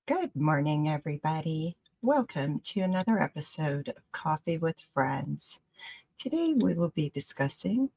Good morning, everybody. Welcome to another episode of Coffee with Friends. Today we will be discussing,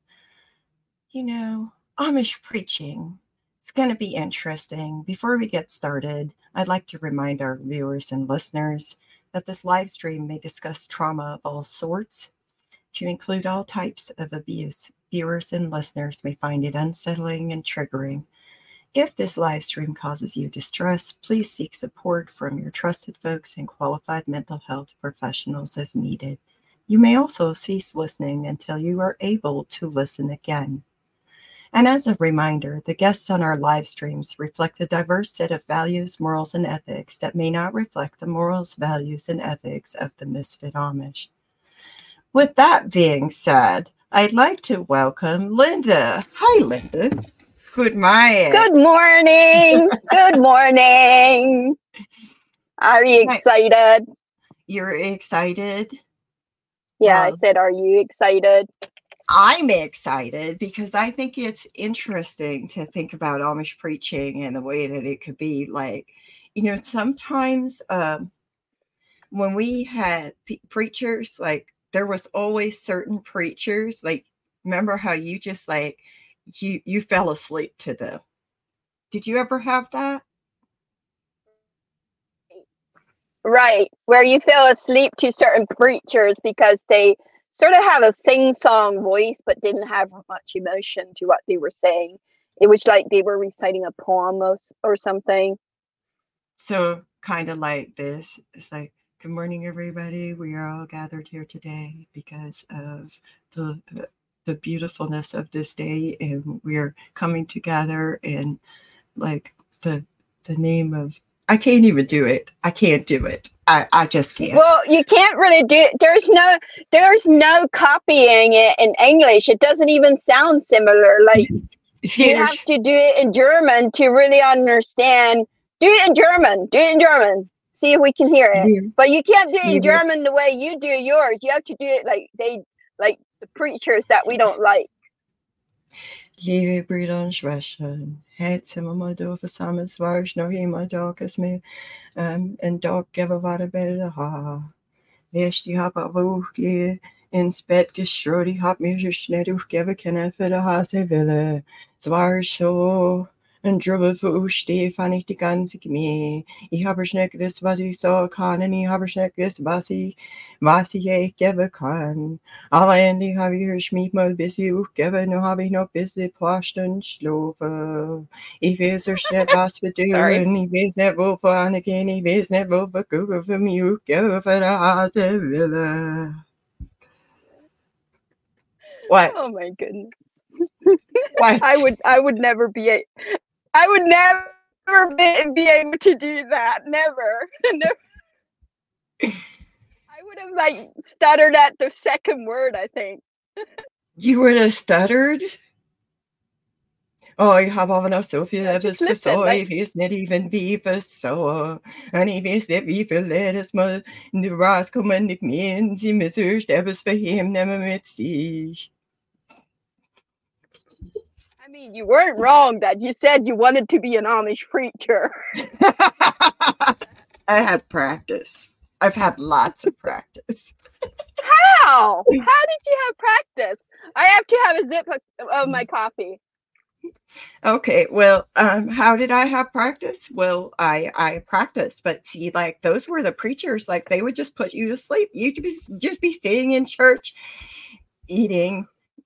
Amish preaching. It's going to be interesting. Before we get started, I'd like to remind our viewers and listeners that this live stream may discuss trauma of all sorts, to include all types of abuse. Viewers and listeners may find it unsettling and triggering. If this live stream causes you distress, please seek support from your trusted folks and qualified mental health professionals as needed. You may also cease listening until you are able to listen again. And as a reminder, the guests on our live streams reflect a diverse set of values, morals, and ethics that may not reflect the morals, values, and ethics of the Misfit Amish. With that being said, I'd like to welcome Linda. Hi, Linda. Good morning. Good morning. Good morning. Are you excited? You're excited? Yeah, I said, are you excited? I'm excited because I think it's interesting to think about Amish preaching and the way that it could be like, sometimes when we had preachers, like there was always certain preachers, like remember how you just like, you fell asleep to them. Did you ever have that? Right, where you fell asleep to certain preachers because they sort of have a sing-song voice but didn't have much emotion to what they were saying. It was like they were reciting a poem or something. So kind of like this. It's like, good morning, everybody. We are all gathered here today because of the beautifulness of this day, and we're coming together in like the name of. I can't even do it. I can't do it. I just can't. Well, you can't really do it. There's no copying it in English. It doesn't even sound similar. Like you have to do it in German to really understand. Do it in German. See if we can hear it. Yeah. But you can't do it in German the way you do yours. You have to do it like the preachers that we don't like. Liebe Brüder und Schwestern, heute sind wir mal da versammelt, es war noch immer da, dass wir einen Tag geben, was Bilder haben. Erst, ich habe aber auch ins Bett geschrien, ich habe mir so schnell aufgeben können für den Hasewille. Es war so ein Drubbel für Stefan, ich die ganze Gemeinde. Ich habe schnell gewusst, was ich sagen kann, und ich habe schnell gewusst, was ich euch geben kann. Aber endlich habe ich euch mich mal ein bisschen aufgegeben, nun habe ich noch ein bisschen ein paar Stunden schlafen. Ich weiß so schnell, was wir tun, ich weiß nicht, wovon ich gehen, ich weiß nicht, wo wir gucken, für mich aufgeben, für den Hasewille. What? Oh my goodness. What? I would never be able to do that. Never. I would have like stuttered at the second word, I think. You would have stuttered? Oh, ich habe aber noch so viel etwas zu sagen, ich weiß nicht even wie so. Und ich weiß nicht, wie viel jedes Mal rauskommen nicht mehr, und sie müssen etwas für ihn nehmen mit sich. I mean, you weren't wrong that you said you wanted to be an Amish preacher. I had practice. I've had lots of practice. How? How did you have practice? I have to have a sip of my coffee. Okay, well, how did I have practice? Well, I practiced, but see, like those were the preachers, like they would just put you to sleep. You'd just be sitting in church, eating,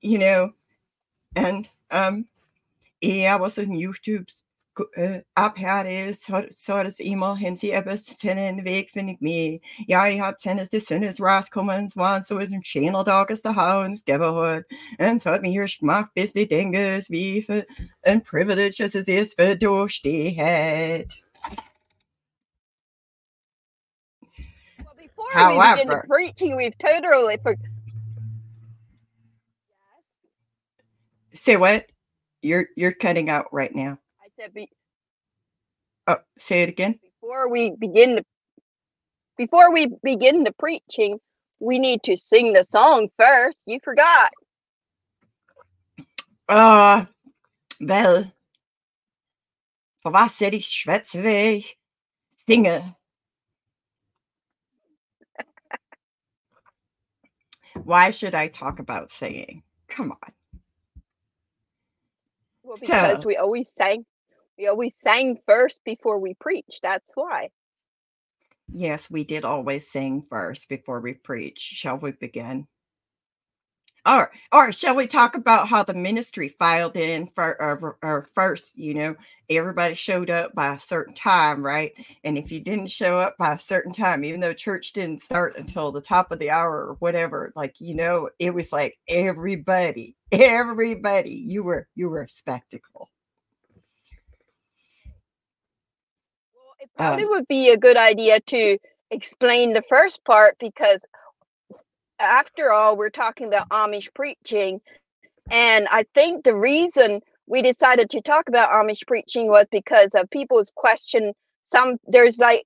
and I was on YouTube abhärtig, så das immer, wenn sie etwas in den Weg finde ich mir. Ja, ich habe tennis as soon as rauskommen, waren so ein schöner Tag as der Hounds gegeben hat. Und so hat mir hier gemacht, bis die Dinge wie für ein Privilege, as es ist, für durchstehen. Well, before we begin the preaching, we've totally Say what? You're cutting out right now. I said oh, say it again. Before we begin the preaching, we need to sing the song first. You forgot. Well, for was soll ich schwätzen, Singer. Why should I talk about singing? Come on. Well, because So, we always sang first before we preach. That's why. yes, we did always sing first before we preach. Shall we begin? Or shall we talk about how the ministry filed in for first? Everybody showed up by a certain time, right? And if you didn't show up by a certain time, even though church didn't start until the top of the hour or whatever, it was like everybody, you were a spectacle. Well, it probably would be a good idea to explain the first part, because after all, we're talking about Amish preaching. And I think the reason we decided to talk about Amish preaching was because of people's question. There's like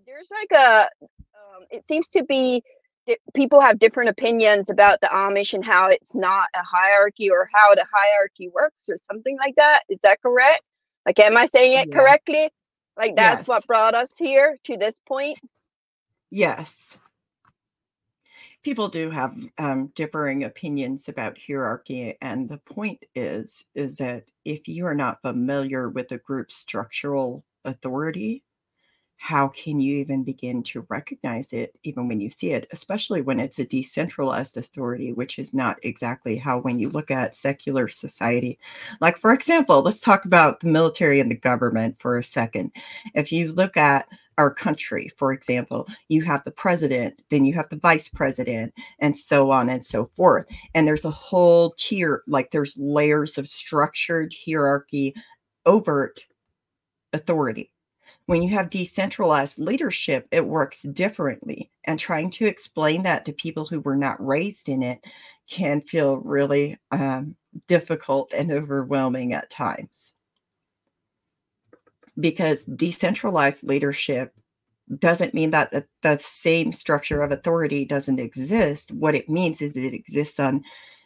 it seems to be people have different opinions about the Amish and how it's not a hierarchy, or how the hierarchy works, or something like that. Is that correct? Like, am I saying it correctly? Like, that's what brought us here to this point? Yes. People do have differing opinions about hierarchy, and the point is that if you are not familiar with the group's structural authority, how can you even begin to recognize it, even when you see it, especially when it's a decentralized authority, which is not exactly how, when you look at secular society. Like, for example, let's talk about the military and the government for a second. If you look at our country, for example, you have the president, then you have the vice president, and so on and so forth. And there's a whole tier, like there's layers of structured hierarchy, overt authority. When you have decentralized leadership, it works differently. And trying to explain that to people who were not raised in it can feel really difficult and overwhelming at times. Because decentralized leadership doesn't mean that the same structure of authority doesn't exist. What it means is it exists on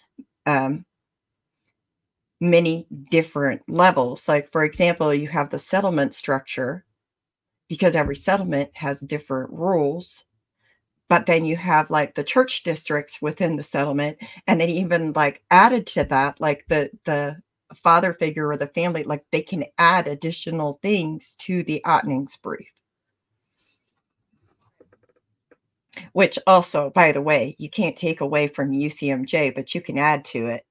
many different levels. Like, for example, you have the settlement structure, because every settlement has different rules. But then you have like the church districts within the settlement, and then even like added to that, like the father figure or the family, like they can add additional things to the Ordnungsbrief. Which also, by the way, you can't take away from UCMJ, but you can add to it.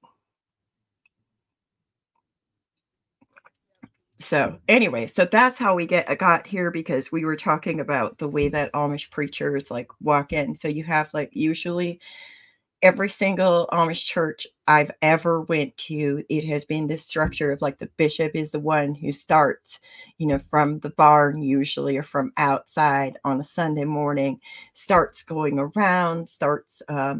So anyway, so that's how we got here, because we were talking about the way that Amish preachers like walk in. So you have like usually every single Amish church I've ever went to, it has been this structure of like the bishop is the one who starts, from the barn usually, or from outside on a Sunday morning, starts going around, starts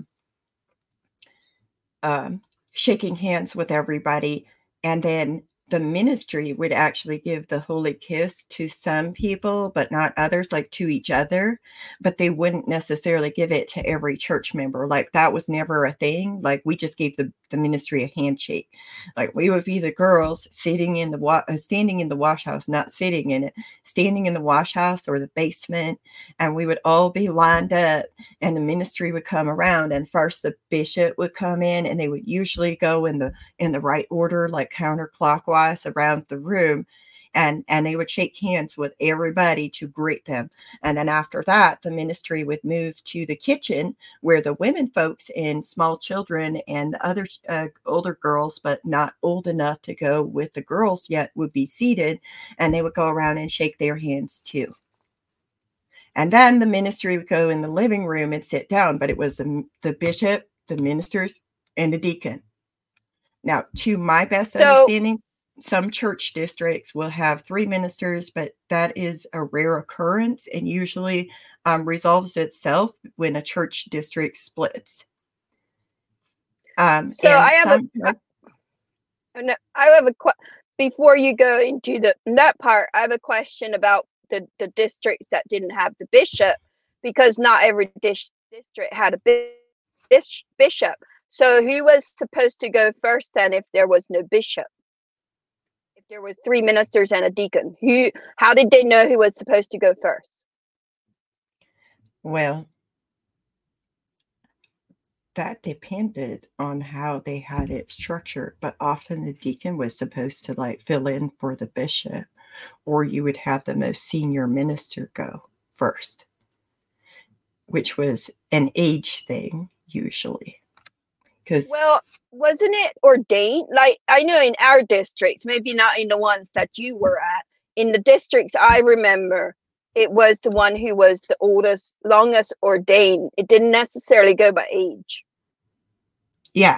shaking hands with everybody. And then the ministry would actually give the holy kiss to some people, but not others, like to each other. But they wouldn't necessarily give it to every church member. Like, that was never a thing. Like, we just gave the ministry a handshake. Like, we would be the girls standing in the wash house, not sitting in it, standing in the wash house or the basement, and we would all be lined up, and the ministry would come around, and first the bishop would come in, and they would usually go in the right order, like counterclockwise around the room, and they would shake hands with everybody to greet them. And then after that, the ministry would move to the kitchen, where the women folks and small children and other older girls, but not old enough to go with the girls yet, would be seated, and they would go around and shake their hands too. And then the ministry would go in the living room and sit down, but it was the bishop, the ministers, and the deacon. Now, to my best understanding, some church districts will have 3 ministers, but that is a rare occurrence, and usually resolves itself when a church district splits. Before you go into that part, I have a question about the districts that didn't have the bishop, because not every district had a bishop. So who was supposed to go first then, if there was no bishop? If There was 3 ministers and a deacon. How did they know who was supposed to go first? Well, that depended on how they had it structured, but often the deacon was supposed to like fill in for the bishop, or you would have the most senior minister go first, which was an age thing usually. Well, wasn't it ordained? Like, I know in our districts, maybe not in the ones that you were at, in the districts I remember, it was the one who was the oldest, longest ordained. It didn't necessarily go by age. Yeah.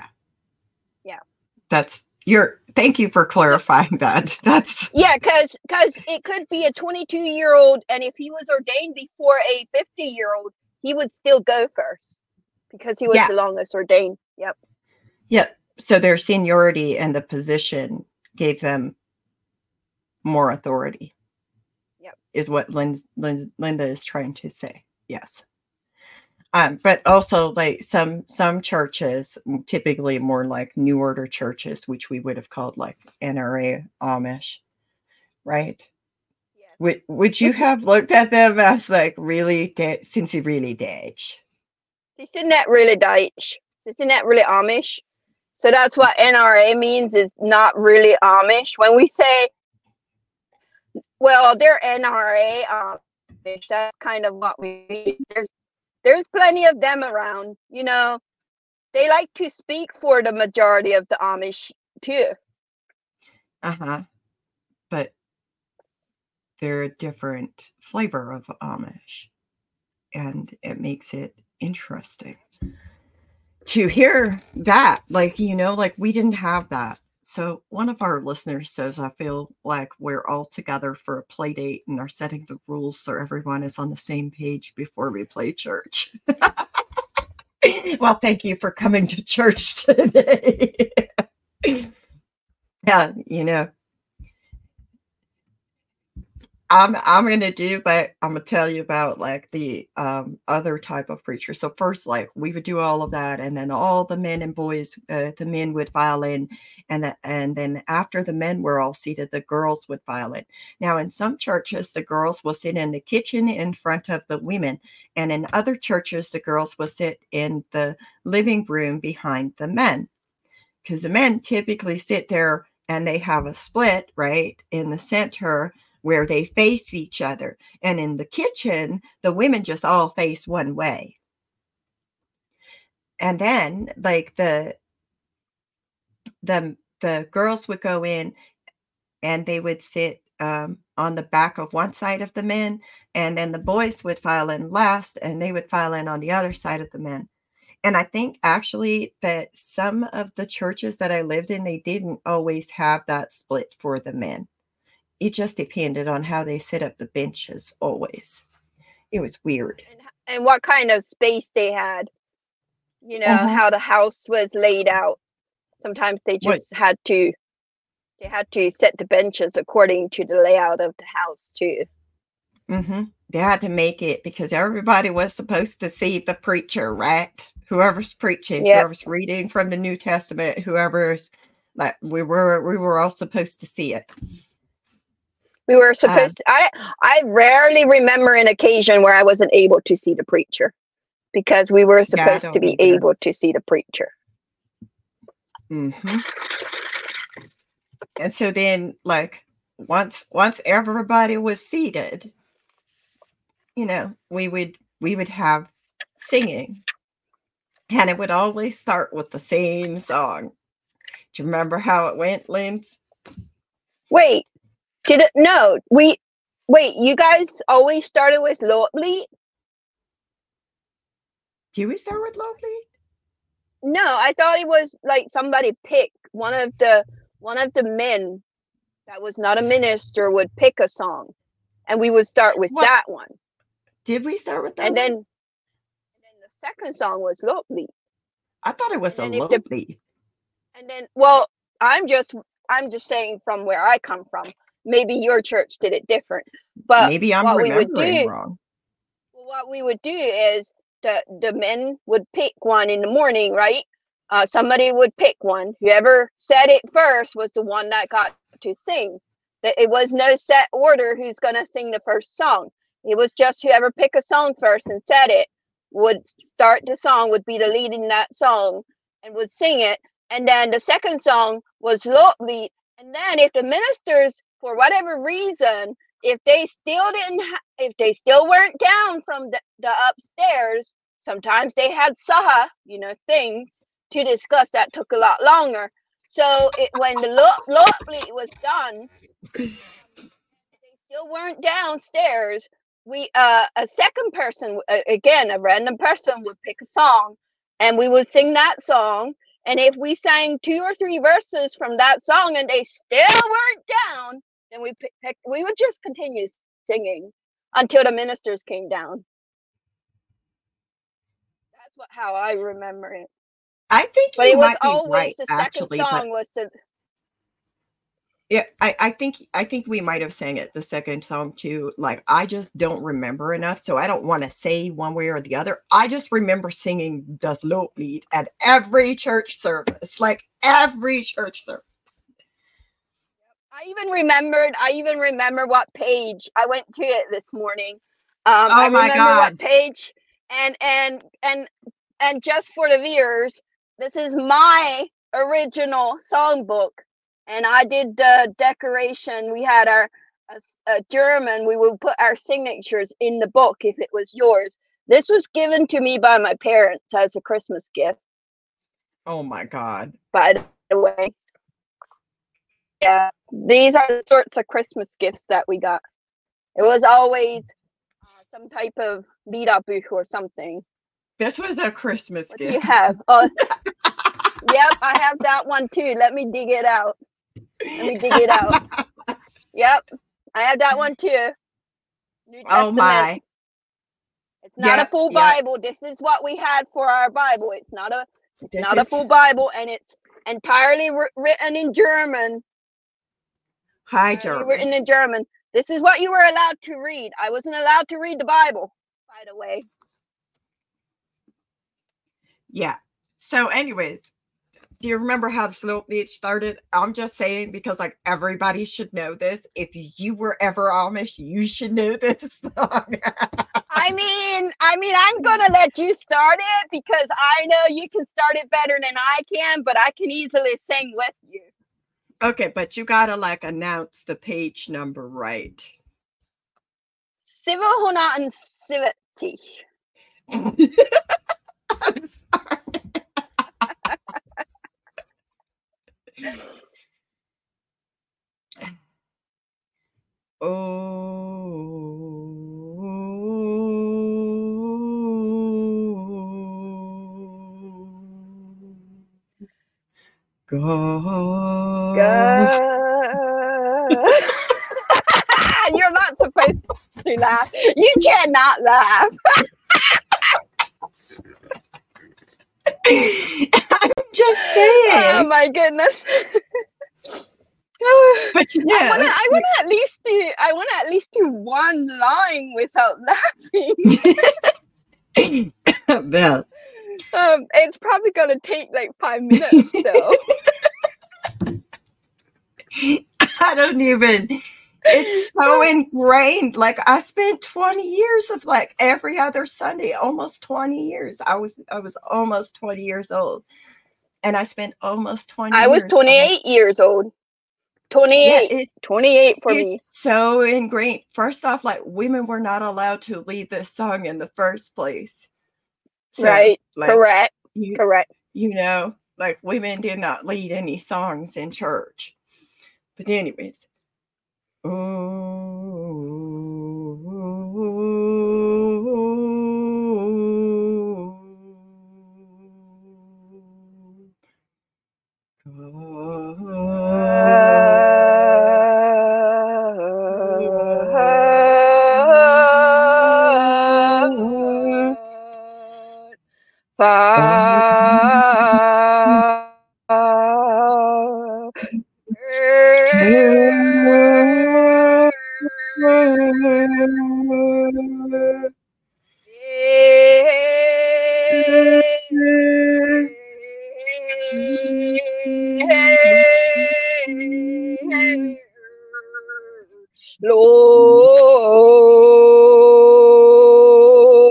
Thank you for clarifying that. That's because it could be a 22-year-old, and if he was ordained before a 50-year-old, he would still go first because he was the longest ordained. Yep. So their seniority and the position gave them more authority. Yep. Is what Linda is trying to say. Yes. But also like some churches, typically more like New Order churches, which we would have called like NRA Amish, right? Yeah. Would you have looked at them as like really since he really Dutch? Isn't that really Dutch? Isn't that really Amish? So that's what NRA means, is not really Amish. When we say, well, they're NRA Amish, that's kind of what we mean. There's plenty of them around, you know. They like to speak for the majority of the Amish too. But they're a different flavor of Amish, and it makes it interesting to hear that, like, you know, like we didn't have that. So one of our listeners says, I feel like we're all together for a play date and are setting the rules so everyone is on the same page before we play church. Well, thank you for coming to church today. Yeah, you know, I'm going to tell you about like the other type of preacher. So first, like we would do all of that, and then all the men and boys, the men would file in, and then after the men were all seated, the girls would file in. Now, in some churches, the girls will sit in the kitchen in front of the women, and in other churches, the girls will sit in the living room behind the men, because the men typically sit there and they have a split right in the center where they face each other. And in the kitchen, the women just all face one way. And then like the girls would go in and they would sit on the back of one side of the men, and then the boys would file in last and they would file in on the other side of the men. And I think actually that some of the churches that I lived in, they didn't always have that split for the men. It just depended on how they set up the benches always. It was weird. And what kind of space they had, you know, how the house was laid out. Sometimes they just had to set the benches according to the layout of the house too. They had to make it because everybody was supposed to see the preacher, right? Whoever's preaching, whoever's reading from the New Testament, whoever's like, we were all supposed to see it. We were supposed to. I rarely remember an occasion where I wasn't able to see the preacher, because we were supposed to be able to see the preacher. And so then, like, once everybody was seated, you know, we would have singing, and it would always start with the same song. Do you remember how it went, Linz? Wait. Did it? No, wait, you guys always started with Låtblit? Do we start with Låtblit? No, I thought it was like somebody picked one of the men that was not a minister would pick a song, and we would start with that one. Did we start with that? And then the second song was Låtblit. I thought it was a Låtblit. And then, well, I'm just saying from where I come from. Maybe your church did it different, but maybe I'm remembering wrong. Well, what we would do is the men would pick one in the morning, right? Somebody would pick one. Whoever said it first was the one that got to sing. It was no set order who's going to sing the first song. It was just whoever picked a song first and said it would start the song, would be the lead in that song and would sing it. And then the second song was Loblied. And then if the ministers, for whatever reason, if they still weren't down from the upstairs, sometimes they had saha, things to discuss that took a lot longer. So when the Loblied was done, they still weren't downstairs. A second person, again, a random person would pick a song, and we would sing that song. And if we sang 2 or 3 verses from that song and they still weren't down, then we would just continue singing until the ministers came down. That's how I remember it. I think but you it was might be always right, the actually, second song was the. Yeah, I think we might have sang it the second song too. Like, I just don't remember enough, so I don't want to say one way or the other. I just remember singing Das Loblied at every church service, like every church service. I even remember what page I went to it this morning. Oh I my remember God. what page, and just for the viewers, this is my original songbook. And I did the decoration. We had a German. We would put our signatures in the book if it was yours. This was given to me by my parents as a Christmas gift. Oh my God. By the way. Yeah, these are the sorts of Christmas gifts that we got. It was always some type of Liederbuch or something. This was a Christmas gift. What do you have? Oh, yep, I have that one too. Let me dig it out. Yep, I have that one too. New Testament. Oh my. It's not a full Bible. This is what we had for our Bible. It's not a full Bible, and it's entirely written in German. High German. Written in German. This is what you were allowed to read. I wasn't allowed to read the Bible, by the way. Yeah. So anyways, do you remember how the Loblied started? I'm just saying, because like everybody should know this. If you were ever Amish, you should know this song. I mean, I'm gonna let you start it because I know you can start it better than I can, but I can easily sing with you. Okay, but you gotta like announce the page number right. 770. I'm sorry. God. You're not supposed to laugh. You cannot laugh. I'm just saying. Oh my goodness. But yeah, I want to at least do one line without laughing. Beth. It's probably gonna take like 5 minutes though. I don't even. It's so ingrained. Like, I spent 20 years of like every other Sunday, almost 20 years. I was almost 20 years old, and I spent almost 20. I was 28 years old. 28. Yeah, 28 for me. So ingrained. First off, like, women were not allowed to lead this song in the first place. So, right. Like, correct. Correct. You know, like, women did not lead any songs in church. But anyways. Lo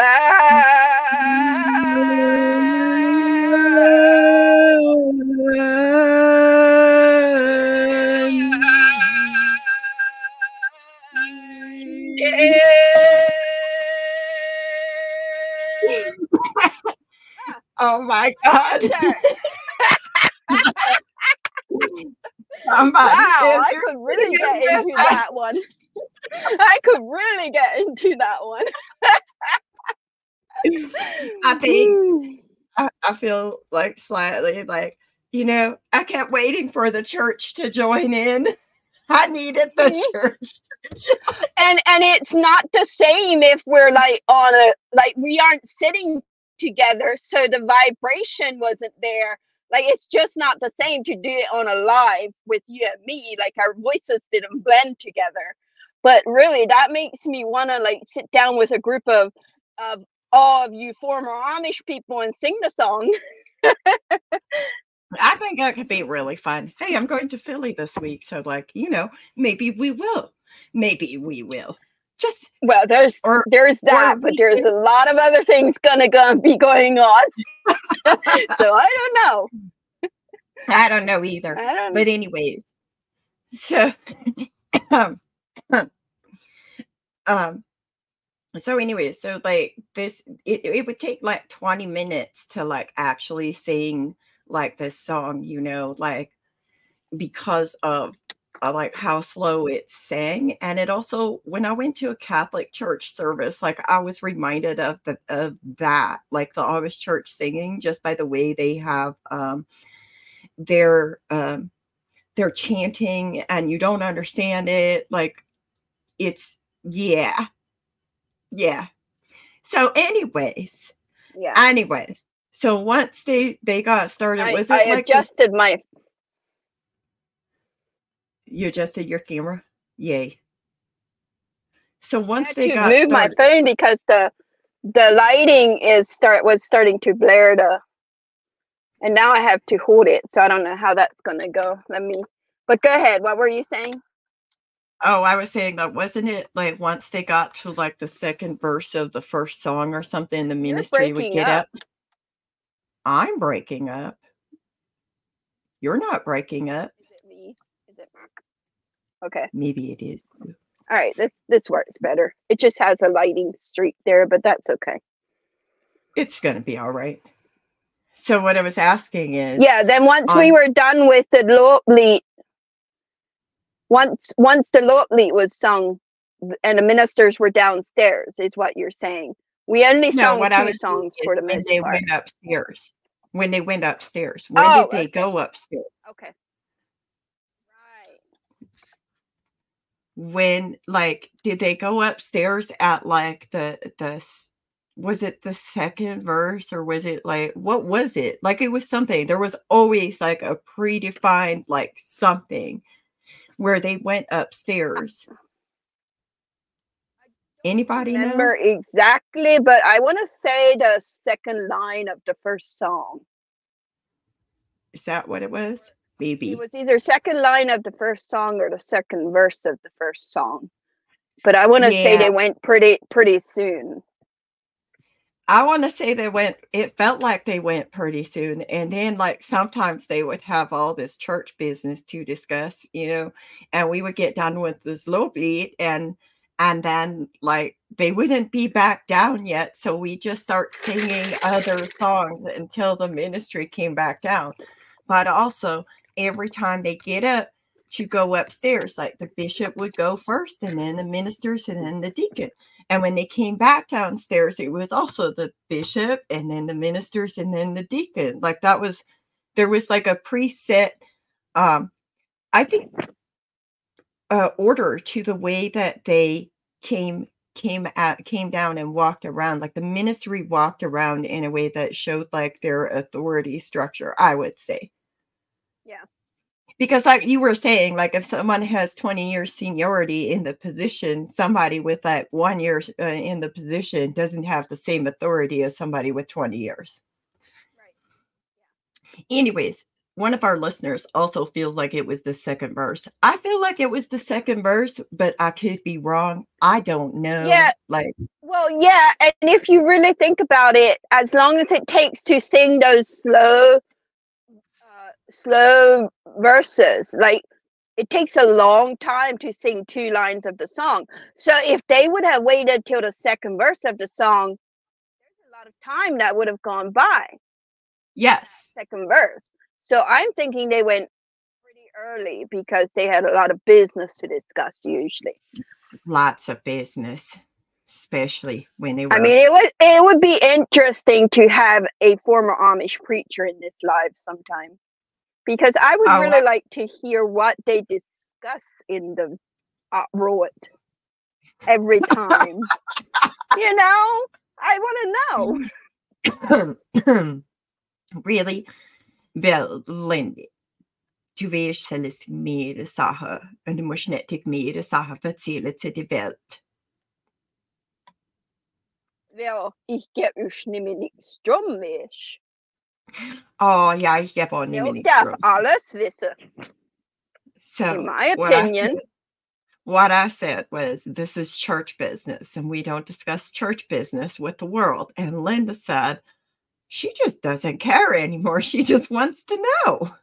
Oh my God. Somebody wow, I could really get into that one. I could really get into that one. I think I feel like slightly like, I kept waiting for the church to join in. I needed the church. And it's not the same if we're like we aren't sitting together, so the vibration wasn't there. Like it's just not the same to do it on a live with you and me. Like our voices didn't blend together. But really, that makes me want to like sit down with a group of all of you former Amish people and sing the song. I think that could be really fun. Hey, I'm going to Philly this week, so maybe we will. Maybe we will. Just well, there's that, but there's a lot of other things gonna be going on. So I don't know. I don't know either. But anyways, so so like this, it would take like 20 minutes to like actually sing like this song, like because of like how slow it sang. And it also, when I went to a Catholic church service, like I was reminded of that, like the Amish church singing, just by the way they have their chanting, and you don't understand it. Like it's yeah. So anyways, so once they got started, I adjusted my. You adjusted your camera? Yay. So once they got started, my phone because the lighting was starting to blare and now I have to hold it, so I don't know how that's gonna go. But go ahead. What were you saying? Oh, I was saying that wasn't it like once they got to like the second verse of the first song or something, the ministry would get up. I'm breaking up. You're not breaking up. Is it me? Is it Mark? Okay. Maybe it is. All right, this works better. It just has a lighting streak there, but that's okay. It's gonna be all right. So what I was asking is, then once we were done with the Loblied, once the Loblied was sung and the ministers were downstairs, is what you're saying. We only sung two songs for the most part. Went upstairs. When they went upstairs. When did they go upstairs? Okay. When did they go upstairs at like the was it the second verse, or was it like, what was it? Like it was something. There was always like a predefined like something where they went upstairs. Anybody remember exactly, but I want to say the second line of the first song. Is that what it was? Maybe it was either second line of the first song or the second verse of the first song, but I want to say they went pretty soon. I want to say it felt like they went pretty soon. And then like sometimes they would have all this church business to discuss, and we would get done with this Loblied, and then like they wouldn't be back down yet. So we just start singing other songs until the ministry came back down. But also every time they get up to go upstairs, like the bishop would go first, and then the ministers, and then the deacon. And when they came back downstairs, it was also the bishop, and then the ministers, and then the deacon. Like there was like a preset, I think, order to the way that they came down and walked around. Like the ministry walked around in a way that showed like their authority structure, I would say. Yeah. Because like you were saying, like if someone has 20 years seniority in the position, somebody with like 1 year in the position doesn't have the same authority as somebody with 20 years. Right. Yeah. Anyways, one of our listeners also feels like it was the second verse. I feel like it was the second verse, but I could be wrong. I don't know. Yeah. Well, yeah, and if you really think about it, as long as it takes to sing those slow verses, like it takes a long time to sing 2 lines of the song. So if they would have waited till the second verse of the song, there's a lot of time that would have gone by. Yes. Second verse. So I'm thinking they went pretty early because they had a lot of business to discuss usually. Lots of business, especially when they were. I mean, it would be interesting to have a former Amish preacher in this live sometime, because I would really like to hear what they discuss in the Roet every time. You know, I want to know. Really? Wel, Lindy. Du weißt alles mehr Sachen und du musst nicht mehr Sachen erzählen zu der Welt. Ja, ich gebe euch nämlich nichts drum, weißt. Oh, ja, ich gebe auch nicht mehr nichts drum. Ich darf alles wissen. So, in my opinion. What I said was, this is church business, and we don't discuss church business with the world. And Linda said, she just doesn't care anymore. She just wants to know.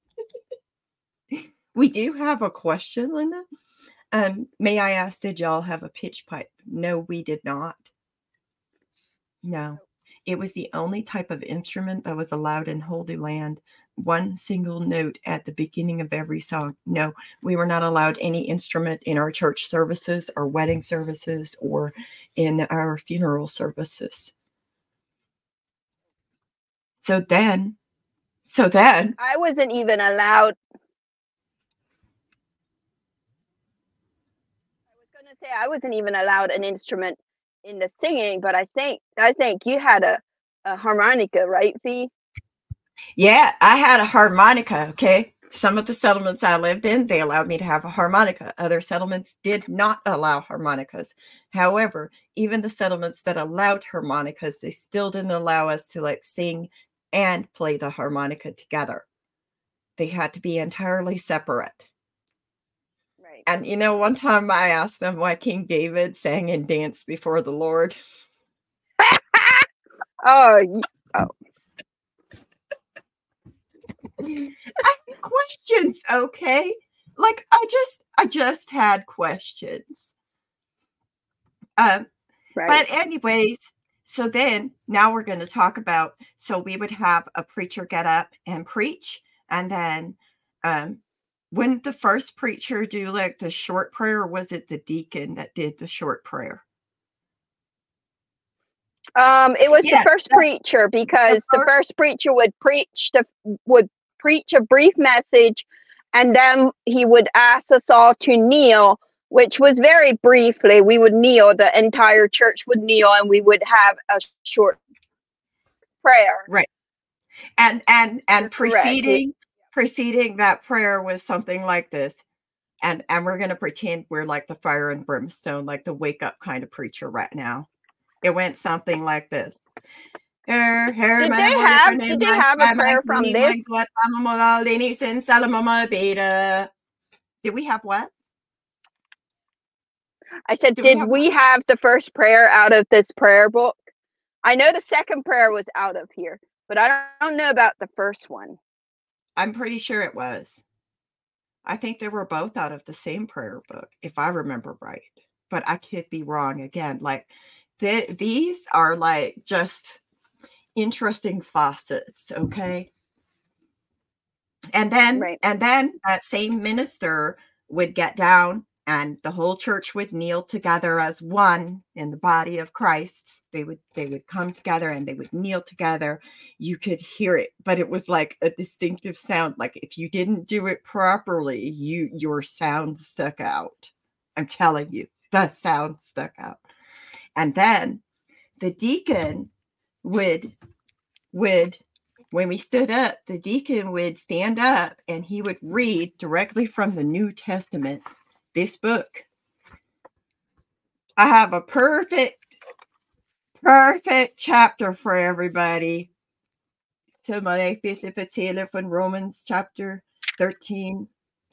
We do have a question, Linda. May I ask, did y'all have a pitch pipe? No, we did not. No. It was the only type of instrument that was allowed in Holy Land. One single note at the beginning of every song. No, we were not allowed any instrument in our church services, our wedding services, or in our funeral services. So then I wasn't even allowed. I wasn't even allowed an instrument in the singing, but I think you had a harmonica, right, Fee? Yeah, I had a harmonica, okay? Some of the settlements I lived in, they allowed me to have a harmonica. Other settlements did not allow harmonicas. However, even the settlements that allowed harmonicas, they still didn't allow us to like sing and play the harmonica together. They had to be entirely separate. Right. And you know, one time I asked them why King David sang and danced before the Lord. Oh. I had questions, okay? Like I just had questions. Right. But anyways, so then now we're going to talk about, so we would have a preacher get up and preach, and then wouldn't the first preacher do like the short prayer, or was it the deacon that did the short prayer? It was the first preacher, because the first preacher would preach a brief message, and then he would ask us all to kneel, which was very briefly. We would kneel, the entire church would kneel, and we would have a short prayer. Right. And preceding that prayer was something like this. And we're going to pretend we're like the fire and brimstone, like the wake up kind of preacher right now. It went something like this. Did they have a prayer from this? Did we have what? I said, did we have the first prayer out of this prayer book? I know the second prayer was out of here, but I don't know about the first one. I'm pretty sure it was. I think they were both out of the same prayer book, if I remember right. But I could be wrong again. Like, these are like just interesting facets, okay? And then that same minister would get down, and the whole church would kneel together as one in the body of Christ. They would come together and they would kneel together. You could hear it, but it was like a distinctive sound. Like if you didn't do it properly, your sound stuck out. I'm telling you, the sound stuck out. And then the deacon would when we stood up, the deacon would stand up and he would read directly from the New Testament, this book. I have a perfect chapter for everybody. til mig ein bisschen fortælle von Romans chapter 13.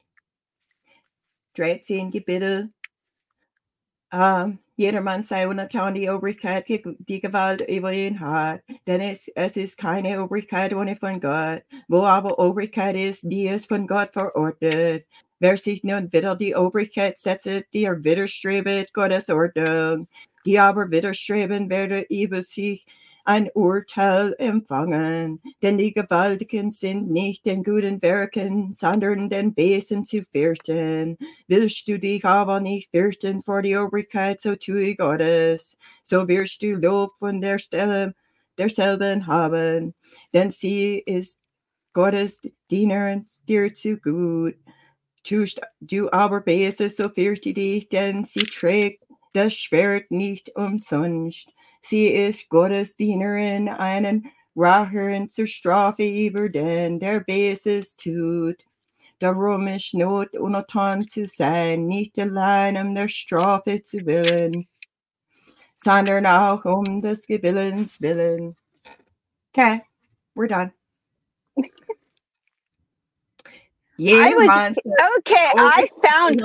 13 gebittet. Jedermann sei untertan die Obrigkeit, die Gewalt über ihn hat, denn es ist keine Obrigkeit ohne von Gott. Wo aber Obrigkeit ist, die ist von Gott verordnet. Wer sich nun wieder die Obrigkeit setzt, die widerstrebt Gottes Ordnung, die aber widerstreben, werde über sich ein Urteil empfangen, denn die Gewaltigen sind nicht den guten Werken, sondern den Bösen zu fürchten. Willst du dich aber nicht fürchten vor die Obrigkeit, so tue Gottes, so wirst du Lob von der Stelle derselben haben, denn sie ist Gottes Dienerin dir zu gut. Tust du aber Böses, so fürchte dich, denn sie trägt das Schwert nicht umsonst. Sie ist Gottes Dienerin, einen Rächerin zur Strafe über den, der Böses tut. Darum ist Not, untertan zu sein, nicht allein um der Strafe zu willen, sondern auch um des Gewillens willen. Okay, we're done. I found.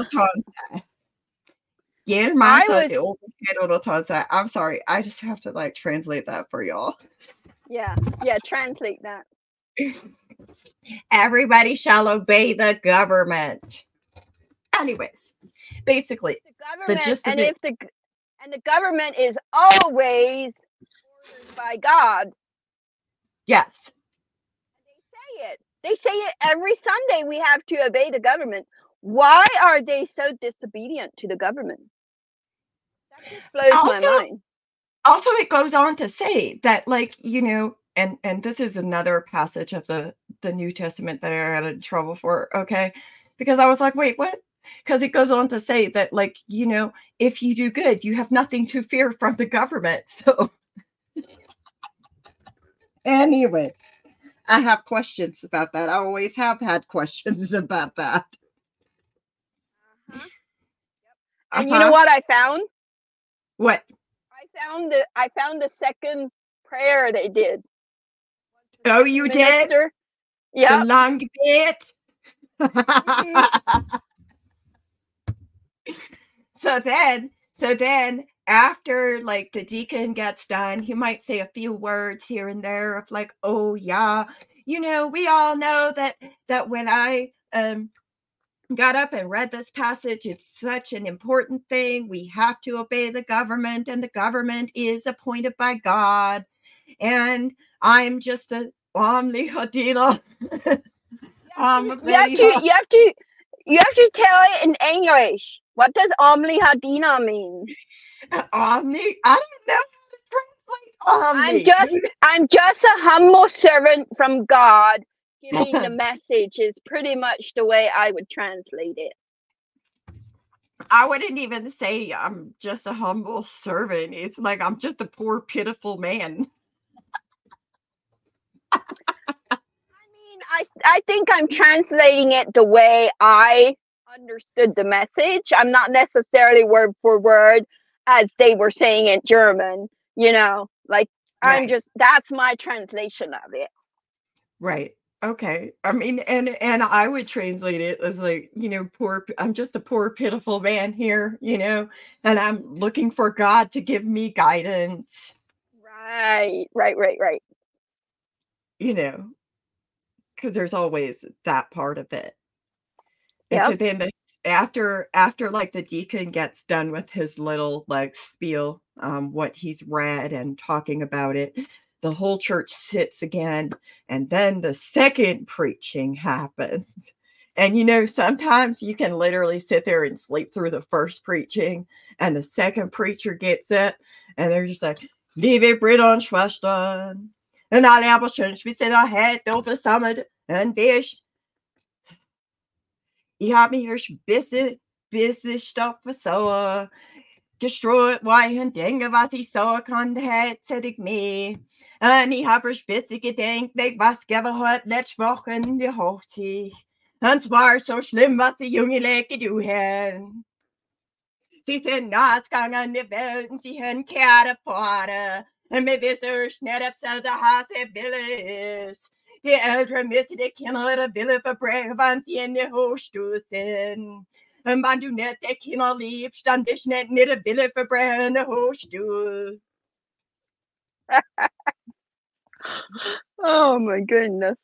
I'm sorry, I just have to like translate that for y'all. Yeah, translate that. Everybody shall obey the government. Anyways, basically, the gist of it, and the government is always ordered by God. Yes. They say it every Sunday. We have to obey the government. Why are they so disobedient to the government? That just blows my mind. Also, it goes on to say that, like, you know, and this is another passage of the New Testament that I got in trouble for, okay? Because I was like, wait, what? Because it goes on to say that, like, you know, if you do good, you have nothing to fear from the government. So, anyways, I have questions about that. I always have had questions about that. Uh-huh. And you know what I found? What? I found the second prayer they did. Oh, you did? Yeah. The long bit. So then after like the deacon gets done, he might say a few words here and there of like, oh yeah, you know, we all know that when I got up and read this passage, it's such an important thing. We have to obey the government, and the government is appointed by God. And I'm just a Omni Hadina. You have to tell it in English. What does Omni Hadina mean? Omni? I don't know how to translate Omni. I'm just a humble servant from God giving the message is pretty much the way I would translate it. I wouldn't even say I'm just a humble servant. It's like I'm just a poor, pitiful man. I think I'm translating it the way I understood the message. I'm not necessarily word for word as they were saying it German, you know, like right. That's my translation of it. Right. Okay. I mean, and I would translate it as like, you know, I'm just a poor, pitiful man here, you know, and I'm looking for God to give me guidance. Right. You know, because there's always that part of it. Yeah. So then after like the deacon gets done with his little like spiel, what he's read and talking about it, the whole church sits again, and then the second preaching happens. And you know, sometimes you can literally sit there and sleep through the first preaching, and the second preacher gets up, and they're just like, Liebe Brüder und Schwestern, und alle aber schön spitze Head over Summit and Fisch. Ich habe mir bisschen Stoff sauer gestreut, weil ich denke, was ich sauer kann, hätte ich mehr. Und ich habe spitze gedenkt, was gegeben hat letzte Woche in die Hochzeit. Und zwar so schlimm, was die junge Leute getan haben. Sie sind nass gegangen in die Welt und sie haben Kerne vorne. En med vissers netop så der har sig villes. De ældre misse de kender der ville for brevans i hostusen. En man du net de kender liv, stand de net nette ville for brevende hostu. Oh my goodness.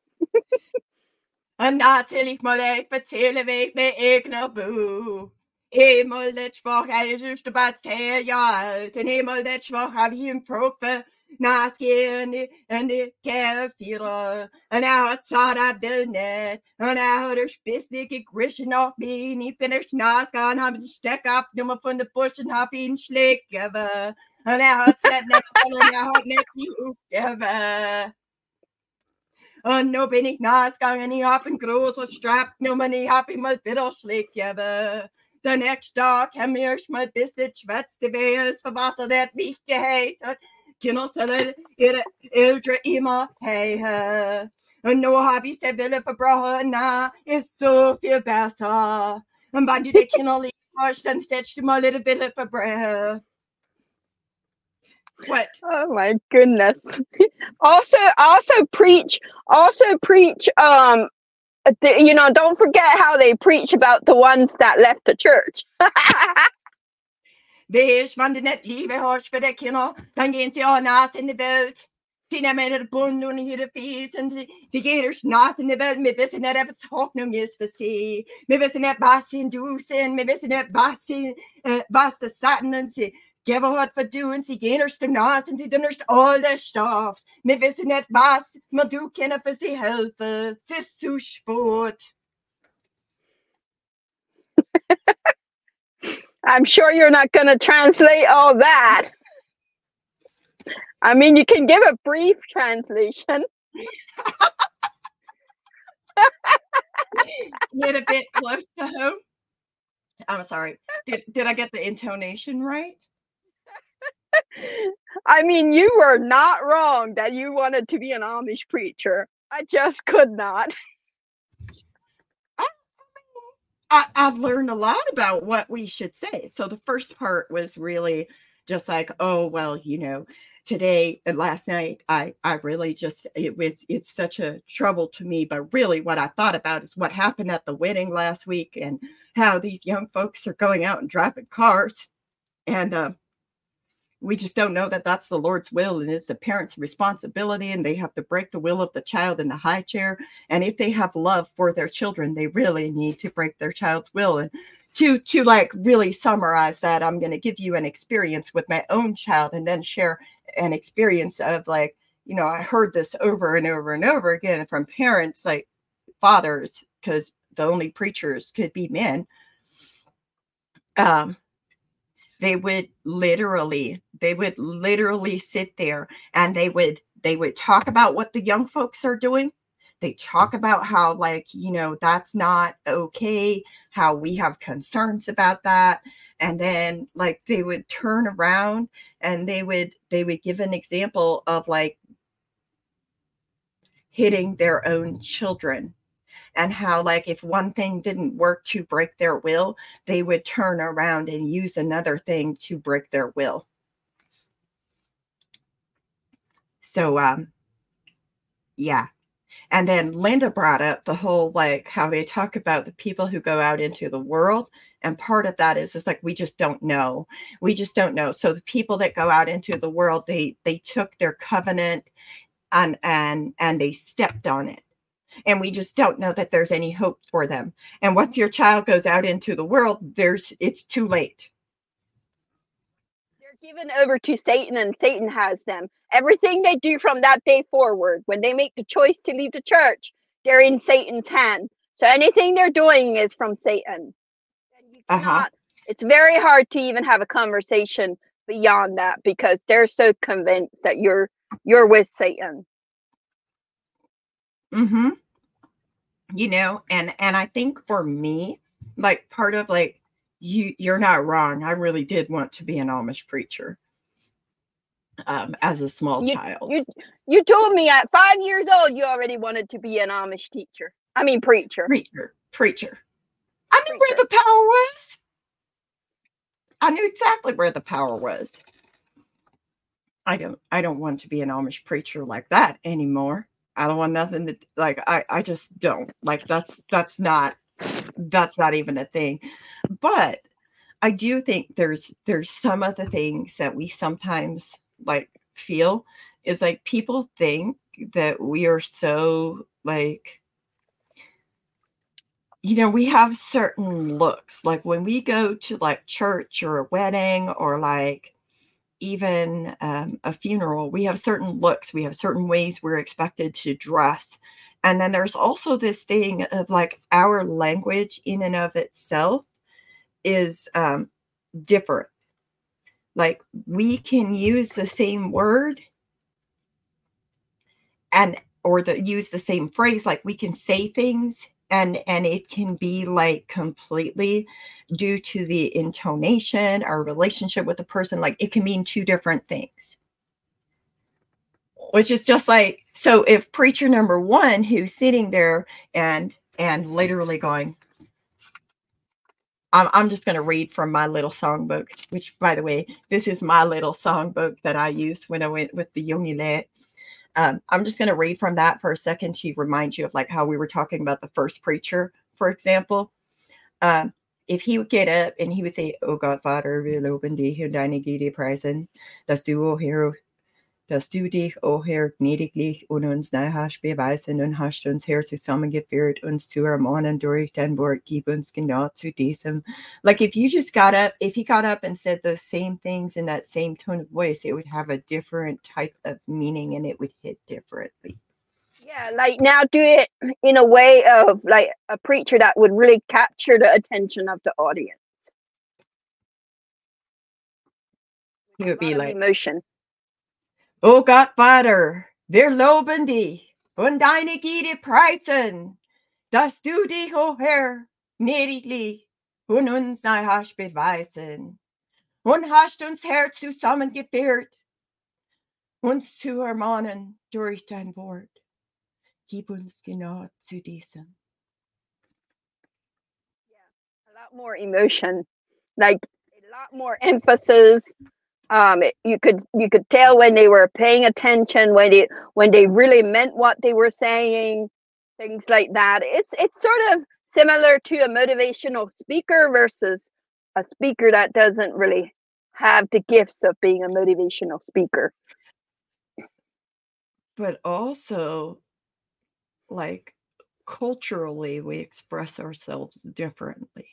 En natil ik må lade fortælle væk med ægner bu. Himmel det svag er jeg synes, det bare tager jeg. Den himmel det svag har vi en profe. Naskerne en det kære fire. En jeg har taget af bilnet. En jeg har det spidst ikke grischen op min. I finder snaskeren har min stik op. Nu må fundet buschen har vi en slikkeve. En jeg har slet net. En jeg har net i ukeve. Og nu ben ik nasgangen i op en großer strap, nu man i op i mal bitter slikjeve. Den næste dag kan jeg mal bistet schwätzte væs, for hvad så det vi gehatet. Kinder selv ældre i mig hehe. Og nu har vi så ville for brødene, is så viel besser. Og wenn du det kinder lige først, dann sætter du mal lidt ville for brød. What? Oh my goodness. Also preach, don't forget how they preach about the ones that left the church. Hvis man det net lieve hos for det kinder, dann gehen sie auch nass in die Welt. Sie nehmen den Bund und ihre Fiesen, sie gehen durch nass in die Welt, wir wissen nicht, ob es Hoffnung ist für sie. Wir wissen nicht, was sie sind, wir wissen nicht, was das Satan und sie geben hat für du und sie gehen durch die Nase und sie tun durch all das Stoff. Wir wissen nicht, was man du können für sie helfen. Es ist zu spät. I'm sure you're not going to translate all that. I mean, you can give a brief translation. Get a bit close to home. I'm sorry. Did I get the intonation right? I mean, you were not wrong that you wanted to be an Amish preacher. I just could not. I've learned a lot about what we should say. So the first part was really just like, oh, well, today and last night, I really just, it's such a trouble to me. But really what I thought about is what happened at the wedding last week and how these young folks are going out and driving cars. And we just don't know that that's the Lord's will, and it's the parent's responsibility, and they have to break the will of the child in the high chair. And if they have love for their children, they really need to break their child's will. And to like really summarize that, I'm going to give you an experience with my own child and then share an experience of like, I heard this over and over and over again from parents, like fathers, because the only preachers could be men. They would literally sit there and they would talk about what the young folks are doing. They talk about how that's not okay, how we have concerns about that. And then like they would turn around and they would give an example of like hitting their own children. And how, like, if one thing didn't work to break their will, they would turn around and use another thing to break their will. So, yeah. And then Linda brought up the whole, like, how they talk about the people who go out into the world. And part of that is like, we just don't know. We just don't know. So the people that go out into the world, they took their covenant and they stepped on it. And we just don't know that there's any hope for them. And once your child goes out into the world, it's too late. They're given over to Satan, and Satan has them. Everything they do from that day forward, when they make the choice to leave the church, they're in Satan's hand. So anything they're doing is from Satan. And you cannot, it's very hard to even have a conversation beyond that because they're so convinced that you're with Satan. Mm-hmm. And I think for me, like part of like, you're not wrong. I really did want to be an Amish preacher as a small child. You told me at 5 years old, you already wanted to be an Amish preacher. I knew where the power was. I knew exactly where the power was. I don't want to be an Amish preacher like that anymore. I don't want nothing to like. I just don't like. That's not even a thing. But I do think there's some of the things that we sometimes like feel is like people think that we are so like, you know, we have certain looks. Like when we go to like church or a wedding or like even a funeral, we have certain looks, we have certain ways we're expected to dress. And then there's also this thing of like our language in and of itself is different. Like we can use the same word and or use the same phrase, like we can say things and it can be like completely due to the intonation, our relationship with the person, like it can mean two different things. Which is just like, so if preacher number one who's sitting there and literally going, I'm just going to read from my little songbook, which by the way, this is my little songbook that I used when I went with the Jungilet. I'm just going to read from that for a second to remind you of like how we were talking about the first preacher, for example. If he would get up and he would say, "Oh God, Father, wir loben dich und deine Güte preisen, dass du, O Herr, dass du dich, O Herr, gnädiglich und uns nahe hast beweisen und hast uns her zusammengeführt, uns zu ermahnen durch dein Wort, gib uns genau zu diesem." Like if you just got up, if he got up and said the same things in that same tone of voice, it would have a different type of meaning and it would hit differently. Yeah, like now do it in a way of like a preacher that would really capture the attention of the audience. It would be like emotion. "Oh Gott, Vater, wir loben dich und deine Güte preisen, dass du dich, O Herr, gnädiglich und uns nahe hast beweisen und hast uns her zusammengeführt, uns zu ermahnen durch dein Wort. Gib uns genau zu diesem." Yeah, a lot more emotion, like a lot more emphasis. You could tell when they were paying attention, when they really meant what they were saying, things like that. It's sort of similar to a motivational speaker versus a speaker that doesn't really have the gifts of being a motivational speaker. But also, like, culturally, we express ourselves differently.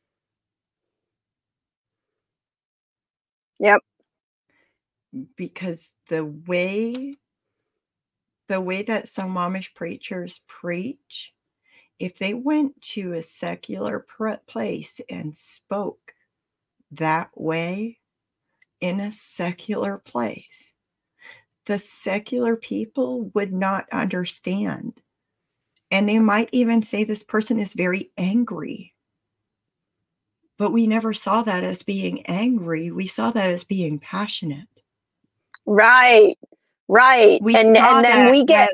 Yep. Because the way that some Amish preachers preach, if they went to a secular place and spoke that way in a secular place, the secular people would not understand. And they might even say this person is very angry. But we never saw that as being angry. We saw that as being passionate. Right. And then we get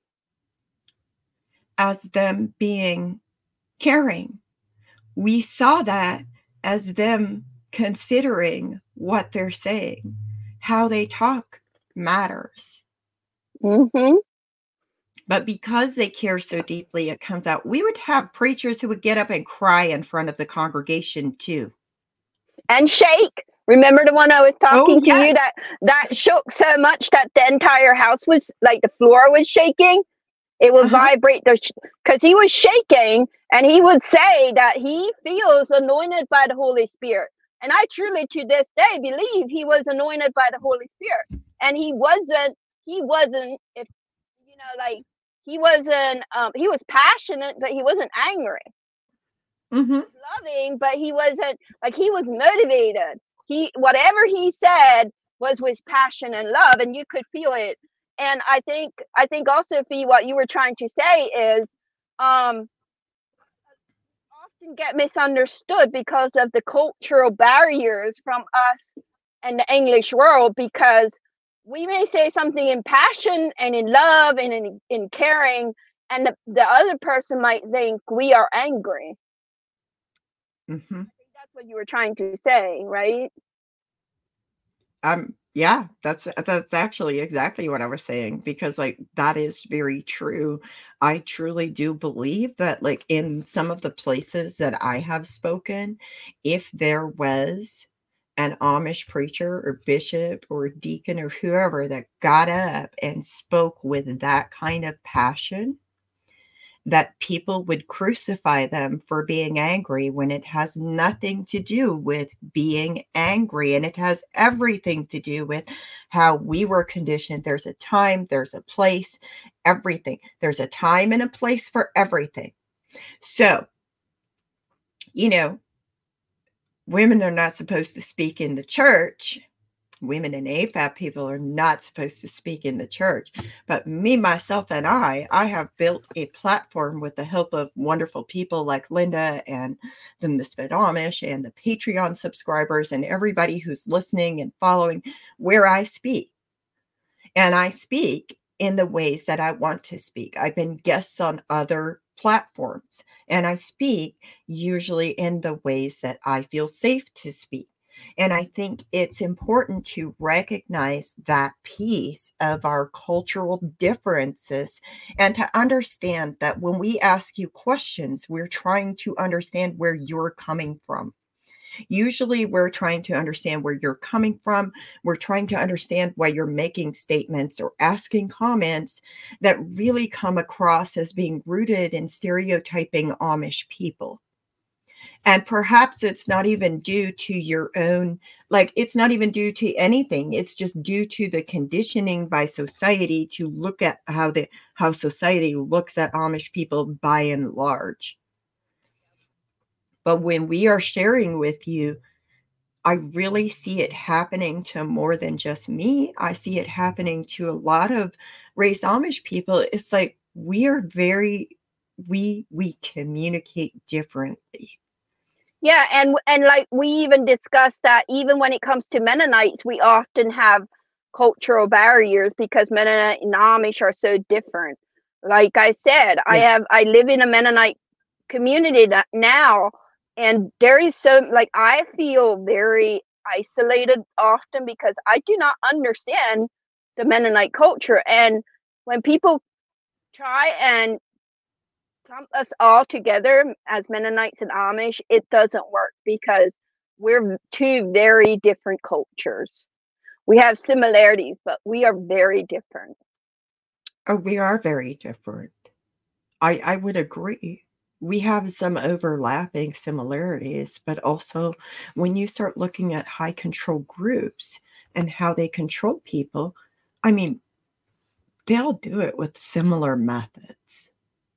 as them being caring. We saw that as them considering what they're saying. How they talk matters. Mm-hmm. But because they care so deeply, it comes out. We would have preachers who would get up and cry in front of the congregation too. And shake. Remember the one I was talking to you that shook so much that the entire house was like the floor was shaking? It would vibrate because he was shaking, and he would say that he feels anointed by the Holy Spirit. And I truly to this day believe he was anointed by the Holy Spirit. And he wasn't, if you know, like he was passionate, but he wasn't angry. Mm-hmm. He was loving, but he wasn't like, he was motivated. Whatever he said was with passion and love, and you could feel it. And I think also, Fee, what you were trying to say is often get misunderstood because of the cultural barriers from us and the English world, because we may say something in passion and in love and in caring, and the other person might think we are angry. Mm-hmm. I think that's what you were trying to say, right? Yeah, that's actually exactly what I was saying, because, like, that is very true. I truly do believe that, like, in some of the places that I have spoken, if there was an Amish preacher or bishop or deacon or whoever that got up and spoke with that kind of passion, that people would crucify them for being angry, when it has nothing to do with being angry, and it has everything to do with how we were conditioned. There's a time, there's a place, everything. There's a time and a place for everything. So, you know, women are not supposed to speak in the church. Women and AFAB people are not supposed to speak in the church. But me, myself, and I have built a platform with the help of wonderful people like Linda and the Misfit Amish and the Patreon subscribers and everybody who's listening and following, where I speak. And I speak in the ways that I want to speak. I've been guests on other platforms, and I speak usually in the ways that I feel safe to speak. And I think it's important to recognize that piece of our cultural differences, and to understand that when we ask you questions, we're trying to understand where you're coming from. Usually, we're trying to understand where you're coming from. We're trying to understand why you're making statements or asking comments that really come across as being rooted in stereotyping Amish people. And perhaps it's not even due to your own, like, it's not even due to anything. It's just due to the conditioning by society to look at how society looks at Amish people by and large. But when we are sharing with you, I really see it happening to more than just me. I see it happening to a lot of raised Amish people. It's like we communicate differently. Yeah, and like we even discussed that even when it comes to Mennonites, we often have cultural barriers because Mennonite and Amish are so different. Like I said, Yeah. I live in a Mennonite community now, and there is so, like, I feel very isolated often because I do not understand the Mennonite culture. And when people try and clump us all together as Mennonites and Amish, it doesn't work because we're two very different cultures. We have similarities, but we are very different. Oh, we are very different. I would agree. We have some overlapping similarities, but also when you start looking at high control groups and how they control people, I mean, they all do it with similar methods.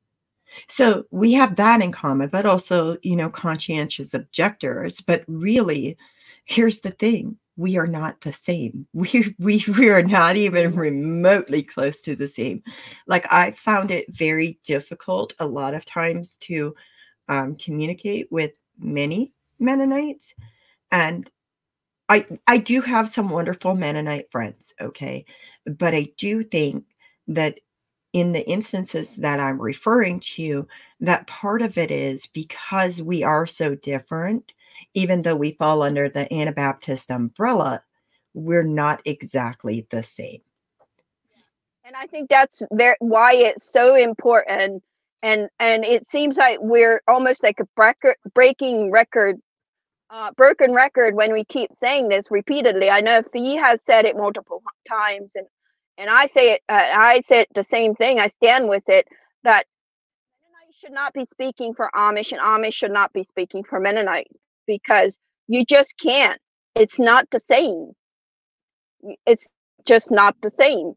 So we have that in common, but also, conscientious objectors. But really, here's the thing. We are not the same. We are not even remotely close to the same. Like, I found it very difficult a lot of times to communicate with many Mennonites. And I do have some wonderful Mennonite friends, okay? But I do think that in the instances that I'm referring to, that part of it is because we are so different, even though we fall under the Anabaptist umbrella, we're not exactly the same. And I think that's why it's so important. And it seems like we're almost like a breaking record, broken record when we keep saying this repeatedly. I know Fee has said it multiple times, and I say it. I said the same thing. I stand with it, that Mennonites should not be speaking for Amish, and Amish should not be speaking for Mennonite, because you just can't. It's not the same. It's just not the same.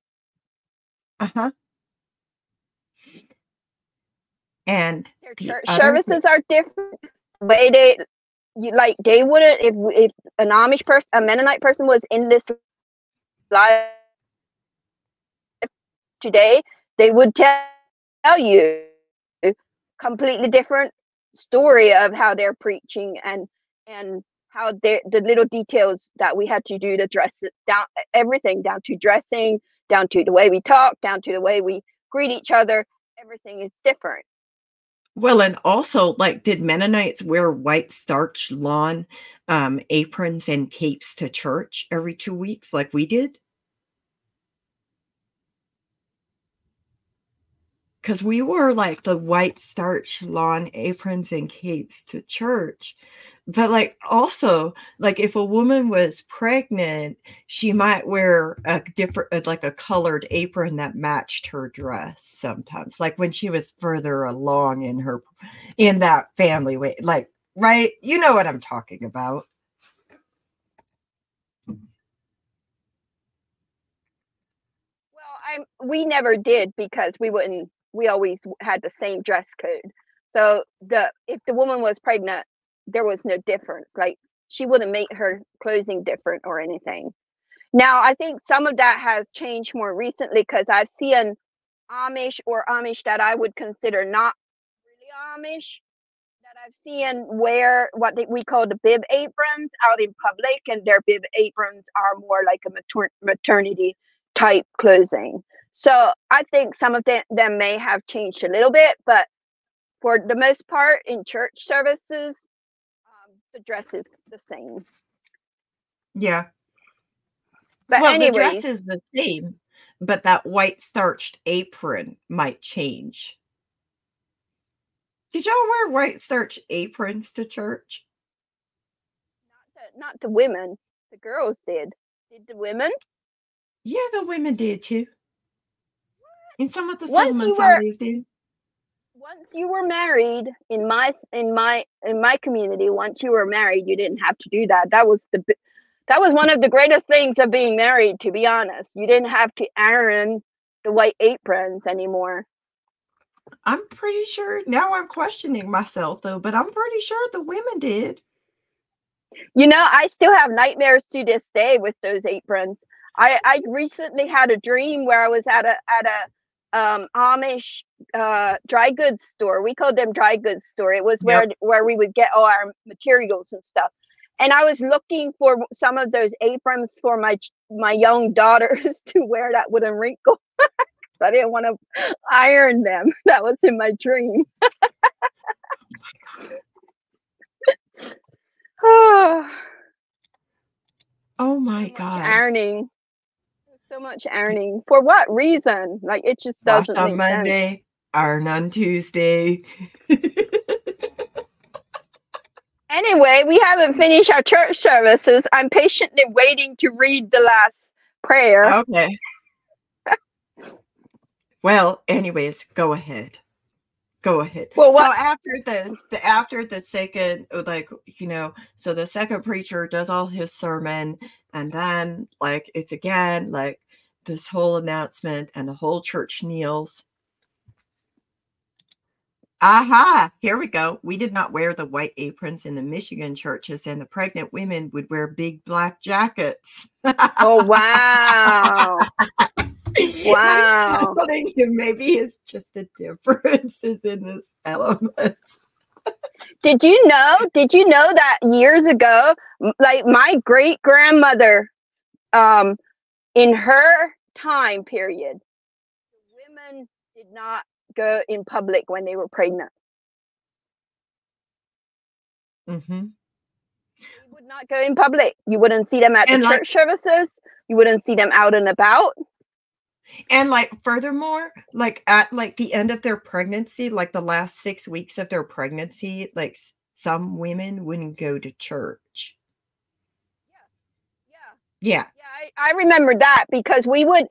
Uh-huh. And Their the church other services are different. The way they wouldn't, if an Amish person, a Mennonite person was in this live today, they would tell you completely different story of how they're preaching, and how the little details that we had to do to dress it down, everything down to dressing, down to the way we talk, down to the way we greet each other. Everything is different. Well, and also, like, did Mennonites wear white starch lawn aprons and capes to church every 2 weeks like we did? Because we wore, like, the white starch lawn aprons and capes to church. But, like, also, like, if a woman was pregnant, she might wear a different like, a colored apron that matched her dress sometimes, like, when she was further along in that family way, like, right? You know what I'm talking about. Well, we never did because we always had the same dress code. So if the woman was pregnant, there was no difference. Like she wouldn't make her clothing different or anything. Now, I think some of that has changed more recently because I've seen Amish that I would consider not really Amish that I've seen wear we call the bib aprons out in public, and their bib aprons are more like a maternity type clothing. So I think some of them may have changed a little bit, but for the most part, in church services, the dress is the same. Yeah. But well, anyways, the dress is the same, but that white starched apron might change. Did y'all wear white starch aprons to church? not the women. The girls did. Did the women? Yeah, the women did too. And some of the Once settlements I lived in. Once you were married in my community, once you were married, you didn't have to do that. That was one of the greatest things of being married, to be honest. You didn't have to iron the white aprons anymore. I'm pretty sure now I'm questioning myself though, but I'm pretty sure the women did. You know, I still have nightmares to this day with those aprons. I recently had a dream where I was at a Amish dry goods store. We called them dry goods store. It was where we would get all our materials and stuff. And I was looking for some of those aprons for my young daughters to wear that wouldn't wrinkle. I didn't want to iron them. That was in my dream. Oh my God. Ironing. So much ironing. For what reason? Like it just doesn't Wash on make Monday, sense. iron on Tuesday. Anyway, we haven't finished our church services. I'm patiently waiting to read the last prayer. Okay. Well, anyways, go ahead. Well, so after the second, like, you know, so the second preacher does all his sermon, and then like it's again like this whole announcement, and the whole church kneels. Aha, here we go. We did not wear the white aprons in the Michigan churches, and the pregnant women would wear big black jackets. Oh, wow. Wow. I'm telling you, maybe it's just the differences in this element. Did you know that years ago, like my great grandmother, in her time period, women did not go in public when they were pregnant. Mm-hmm. They would not go in public. You wouldn't see them at the church services. You wouldn't see them out and about. And like furthermore, like at like the end of their pregnancy, like the last 6 weeks of their pregnancy, like some women wouldn't go to church. Yeah. I remember that because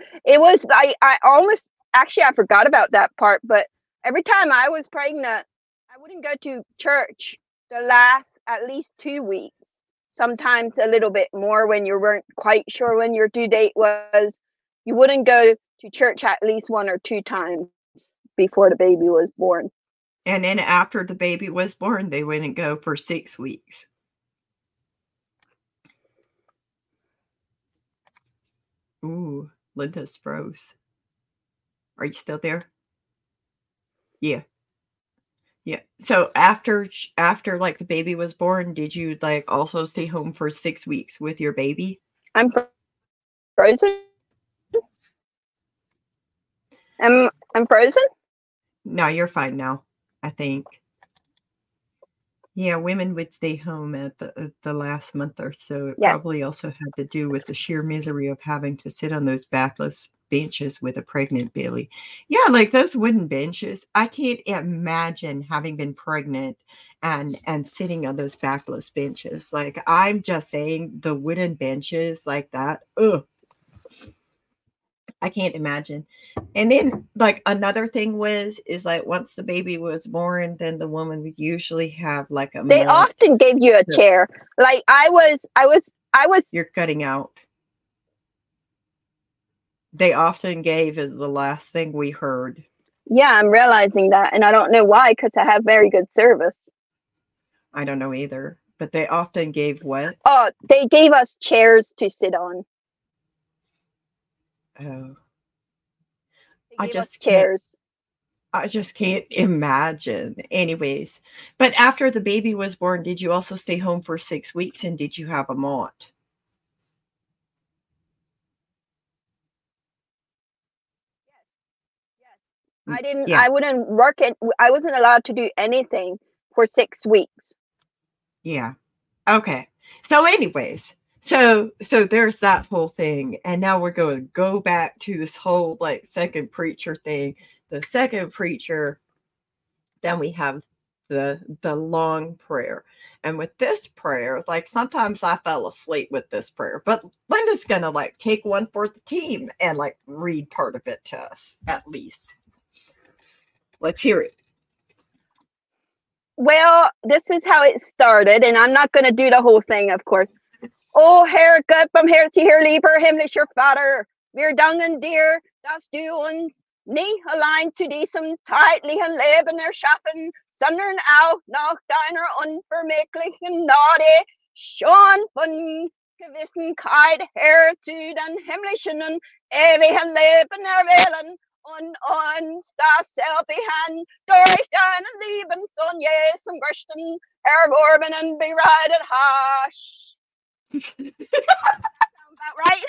I forgot about that part, but every time I was pregnant, I wouldn't go to church the last at least 2 weeks, sometimes a little bit more when you weren't quite sure when your due date was. You wouldn't go to church at least 1 or 2 times before the baby was born. And then after the baby was born, they wouldn't go for 6 weeks. Ooh, Linda's froze. Are you still there? Yeah. Yeah. So after like the baby was born, did you like also stay home for 6 weeks with your baby? I'm frozen. I'm frozen. No, you're fine now. I think. Yeah, women would stay home at the last month or so. It Yes. probably also had to do with the sheer misery of having to sit on those backless benches with a pregnant Billy. Yeah, like those wooden benches. I can't imagine having been pregnant and sitting on those backless benches. Like I'm just saying the wooden benches like that. Ugh. I can't imagine. And then like another thing is like once the baby was born, then the woman would usually have like a They often gave you a chair. Like I was You're cutting out. They often gave is the last thing we heard. Yeah, I'm realizing that, and I don't know why, because I have very good service. I don't know either, but they often gave what? Oh, they gave us chairs to sit on. Oh. I just can't imagine. Anyways, but after the baby was born, did you also stay home for 6 weeks and did you have a mont? Yes. I wouldn't work it. I wasn't allowed to do anything for 6 weeks. Yeah. Okay. So anyways, so there's that whole thing. And now we're going to go back to this whole like second preacher thing. The second preacher, then we have the long prayer. And with this prayer, like sometimes I fell asleep with this prayer, but Linda's going to like take one for the team and like read part of it to us at least. Let's hear it. Well, this is how it started, and I'm not going to do the whole thing, of course. Oh, Herr Gott vom Herz hier, lieber himmlischer Vater, wir danken dir, dass du uns nicht allein zu diesem zeitlichen Leben erschaffen, sondern auch nach deiner unvermeidlichen Gnade schon von Gewissenheit her zu den himmlischen und ewigen Leben erwählen und uns dasselbe durch deinen lieben Sohn Jesus Christus erworben und bereitet hast. Sound about right?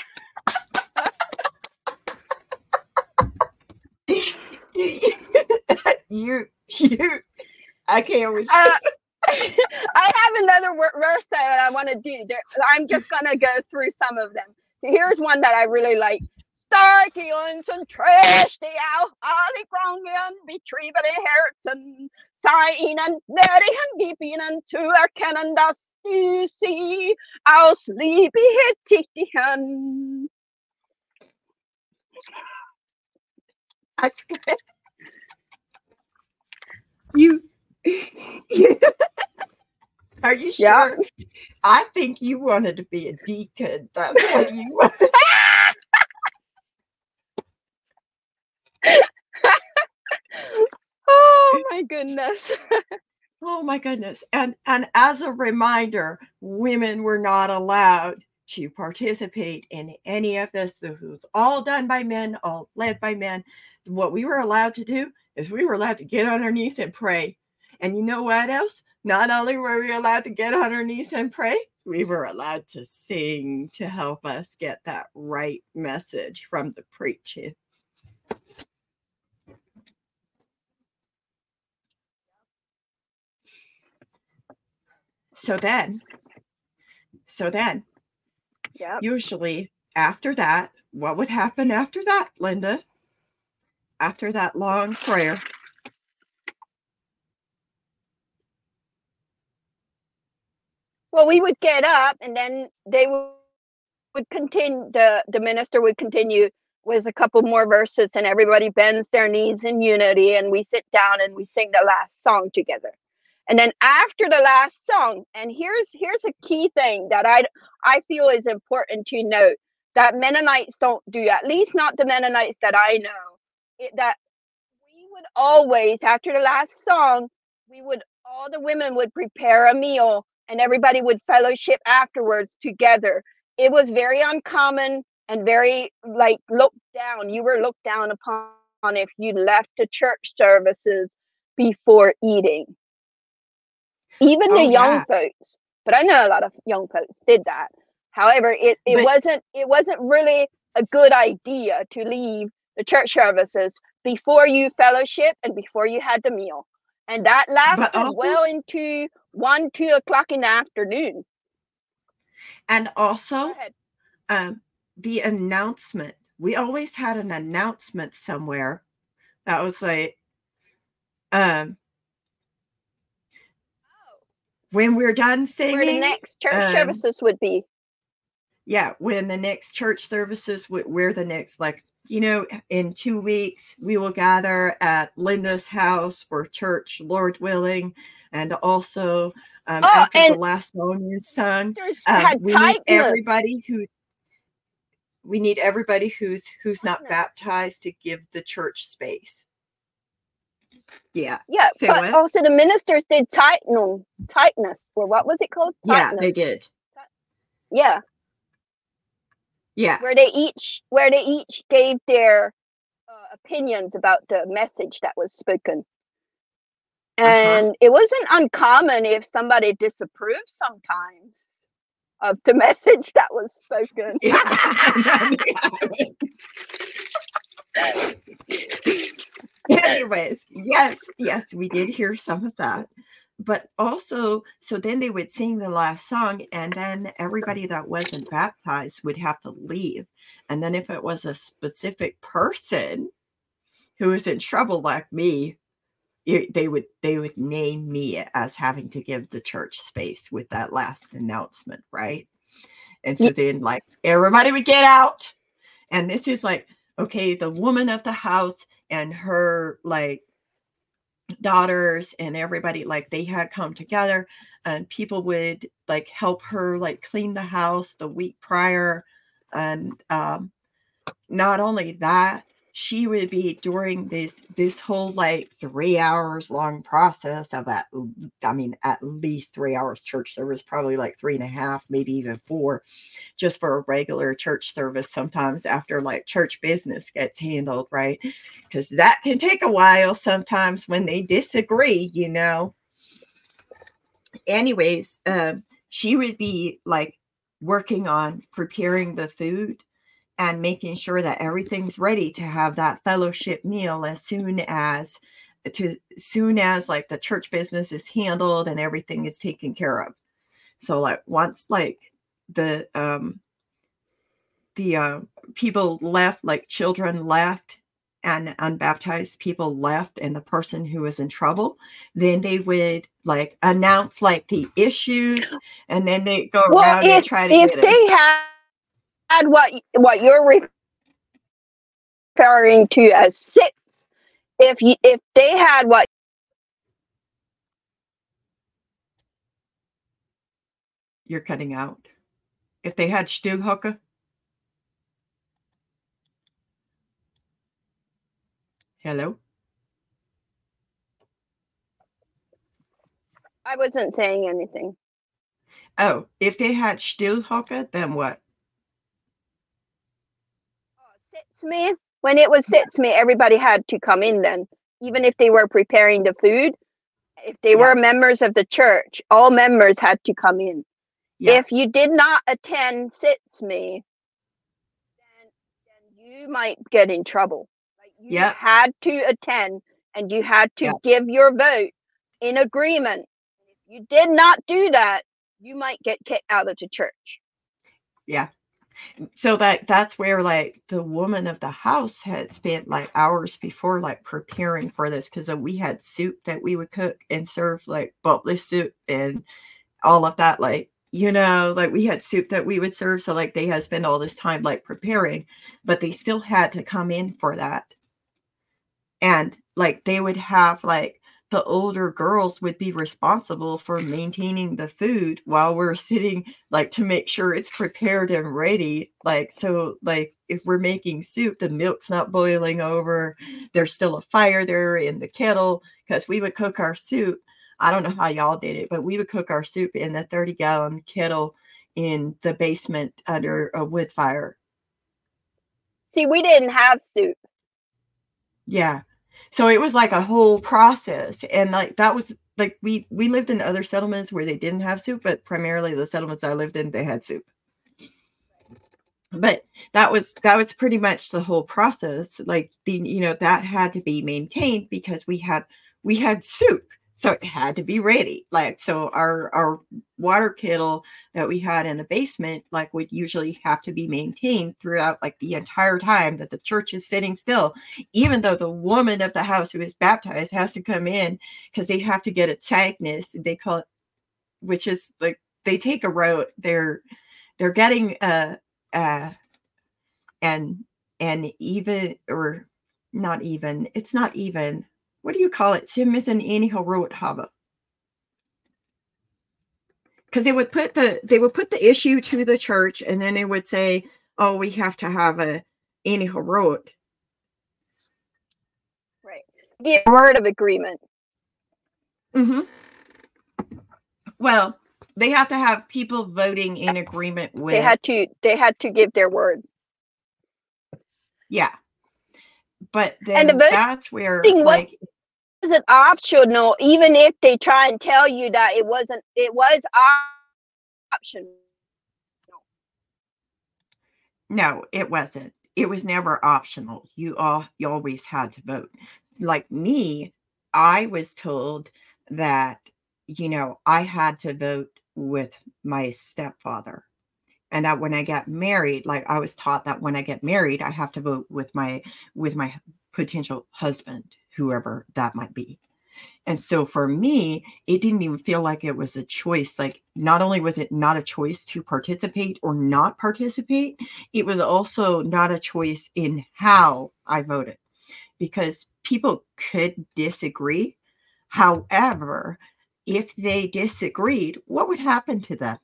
you I can't with I have another verse that I want to do. I'm just gonna go through some of them. Here's one that I really like. Stark i uns und trägt die auch alle Kranken betrieben Herzen. Sei ihnen gnädig und gib ihnen zu erkennen, dass du sie aus Liebe tätigen. You Are you sure? Yeah. I think you wanted to be a deacon. That's what you wanted. Oh my goodness. Oh my goodness. And as a reminder, women were not allowed to participate in any of this. It was all done by men, all led by men. What we were allowed to do is we were allowed to get on our knees and pray. And you know what else? Not only were we allowed to get on our knees and pray, we were allowed to sing to help us get that right message from the preaching. So then, yep. Usually after that, what would happen after that, Linda? After that long prayer? Well, we would get up and then they would continue, the minister would continue with a couple more verses and everybody bends their knees in unity and we sit down and we sing the last song together. And then after the last song, and here's a key thing that I feel is important to note that Mennonites don't do, at least not the Mennonites that I know, that we would always, after the last song, all the women would prepare a meal and everybody would fellowship afterwards together. It was very uncommon and very like looked down. You were looked down upon if you left the church services before eating. Even the young folks, but I know a lot of young folks did that. However, it wasn't really a good idea to leave the church services before you fellowship and before you had the meal. And that lasted also, well into 1, 2 o'clock in the afternoon. And also, the announcement. We always had an announcement somewhere that was like, when we're done singing, where the next church services would be. Yeah, when the next church services, where the next, like, you know, in 2 weeks, we will gather at Linda's house for church, Lord willing. And also, after the last song is sung, we need everybody who's not baptized to give the church space. Yeah. Yeah, but also the ministers did tightness, or what was it called? Tightness. Yeah, they did. Yeah. Yeah. Where they each gave their opinions about the message that was spoken. And it wasn't uncommon if somebody disapproved sometimes of the message that was spoken. Anyways, yes, we did hear some of that. But also, so then they would sing the last song, and then everybody that wasn't baptized would have to leave. And then if it was a specific person who was in trouble like me, they would name me as having to give the church space with that last announcement, right? And so then, like, everybody would get out. And this is like, okay, the woman of the house and her, like, daughters and everybody, like, they had come together, and people would, like, help her, like, clean the house the week prior. And not only that, she would be during this whole, like, 3 hours long process of at least 3 hours church service, probably like 3.5, maybe even 4, just for a regular church service. Sometimes after, like, church business gets handled, right? Because that can take a while sometimes when they disagree, you know. Anyways, she would be, like, working on preparing the food and making sure that everything's ready to have that fellowship meal as soon as like the church business is handled and everything is taken care of. So, like, once, like, the people left, like children left and unbaptized people left, and the person who was in trouble, then they would, like, announce, like, the issues, and then they go around and try to get them. If they had what you're referring to as sits, if they had what you're cutting out, if they had Stillhocker. Hello? I wasn't saying anything. Oh, if they had Stillhocker, then what? Sitzme. When it was Sitzme, everybody had to come in then. Even if they were preparing the food, if they were members of the church, all members had to come in. Yeah. If you did not attend Sitzme, then you might get in trouble. Like, you had to attend, and you had to give your vote in agreement. If you did not do that, you might get kicked out of the church. Yeah. So that's where, like, the woman of the house had spent, like, hours before, like, preparing for this, because we had soup that we would cook and serve, like bubbly soup and all of that, like, you know, like, we had soup that we would serve. So, like, they had spent all this time, like, preparing, but they still had to come in for that. And, like, they would have, like, the older girls would be responsible for maintaining the food while we're sitting, like, to make sure it's prepared and ready. Like, so, like, if we're making soup, the milk's not boiling over, there's still a fire there in the kettle, because we would cook our soup. I don't know how y'all did it, but we would cook our soup in a 30-gallon kettle in the basement under a wood fire. See, we didn't have soup. Yeah. So it was like a whole process. And, like, that was, like, we lived in other settlements where they didn't have soup, but primarily the settlements I lived in, they had soup. But that was pretty much the whole process. Like, that had to be maintained because we had soup. So it had to be ready. Like, so our water kettle that we had in the basement, like, would usually have to be maintained throughout like the entire time that the church is sitting still, even though the woman of the house who is baptized has to come in because they have to get a tagness, they call it, which is like they take a road. They're getting and even, or not even, it's not even, what do you call it? Tim is an eniho road hava. Because they would put the issue to the church, and then they would say, oh, we have to have a eniho road. Right. The word of agreement. Mm-hmm. Well, they have to have people voting in agreement with. They had to give their word. Yeah. But then that's where, like, is it optional, even if they try and tell you that it was optional? No, it wasn't. It was never optional. You always had to vote. Like me, I was told that, I had to vote with my stepfather. And that when I got married, like, I was taught that when I get married, I have to vote with my potential husband, whoever that might be. And so for me, it didn't even feel like it was a choice. Like, not only was it not a choice to participate or not participate, it was also not a choice in how I voted, because people could disagree. However, if they disagreed, what would happen to them?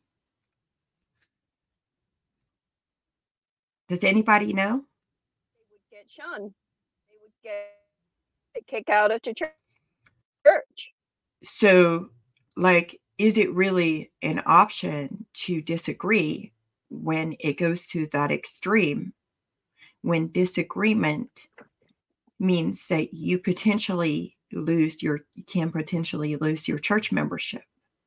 Does anybody know? They would get shunned. They would get kicked out of the church. So, like, is it really an option to disagree when it goes to that extreme? When disagreement means that you can potentially lose your church membership.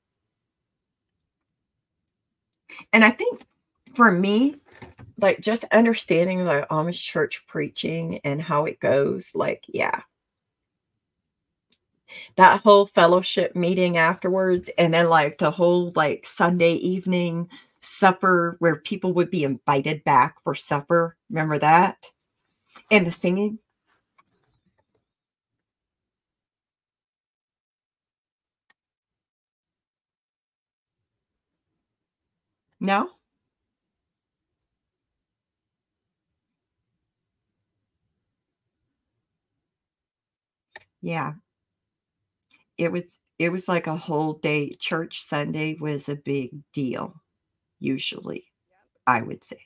And I think for me, like, just understanding the Amish church preaching and how it goes, like, yeah. That whole fellowship meeting afterwards, and then like the whole like Sunday evening supper where people would be invited back for supper. Remember that? And the singing. No? Yeah. It was like a whole day. Church Sunday was a big deal, usually, I would say.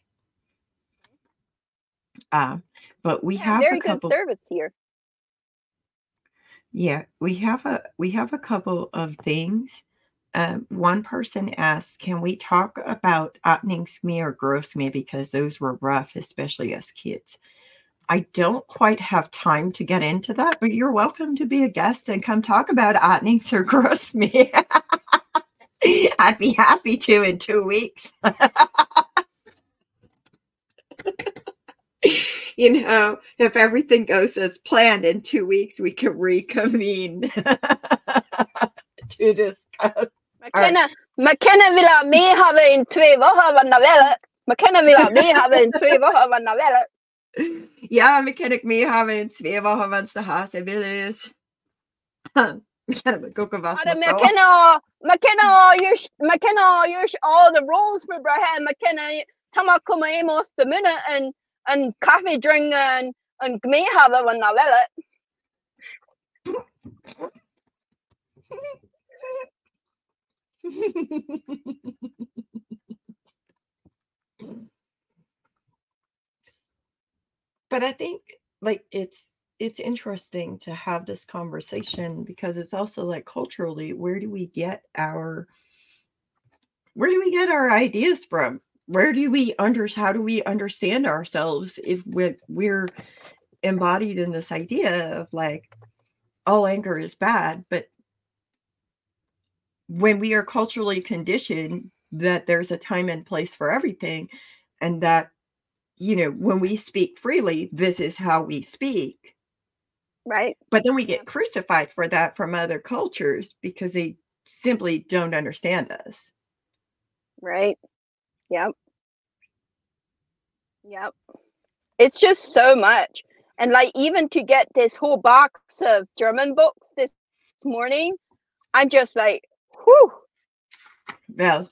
But we have very a couple good service here. Yeah, we have a couple of things. One person asked, can we talk about Atningsme or Grossme, because those were rough, especially as kids. I don't quite have time to get into that, but you're welcome to be a guest and come talk about Atnings or Grossme. I'd be happy to in 2 weeks. If everything goes as planned, in 2 weeks, we can reconvene to discuss. McKenna vill ha med have en 2 novella. McKenna vill ha med have en 2 novella. Ja, McKenna med have en 2 vans det här så vill McKenna use all the rules for Braham. McKenna tama kuma emos the minute and coffee drink and me have a novella. But I think like it's interesting to have this conversation, because it's also like culturally, where do we get our ideas from? How do we understand ourselves if we're embodied in this idea of like all anger is bad? But when we are culturally conditioned that there's a time and place for everything, and that, when we speak freely, this is how we speak. Right. But then we get crucified for that from other cultures because they simply don't understand us. Right. Yep. Yep. It's just so much. And like even to get this whole box of German books this morning, I'm just like, whew. Well,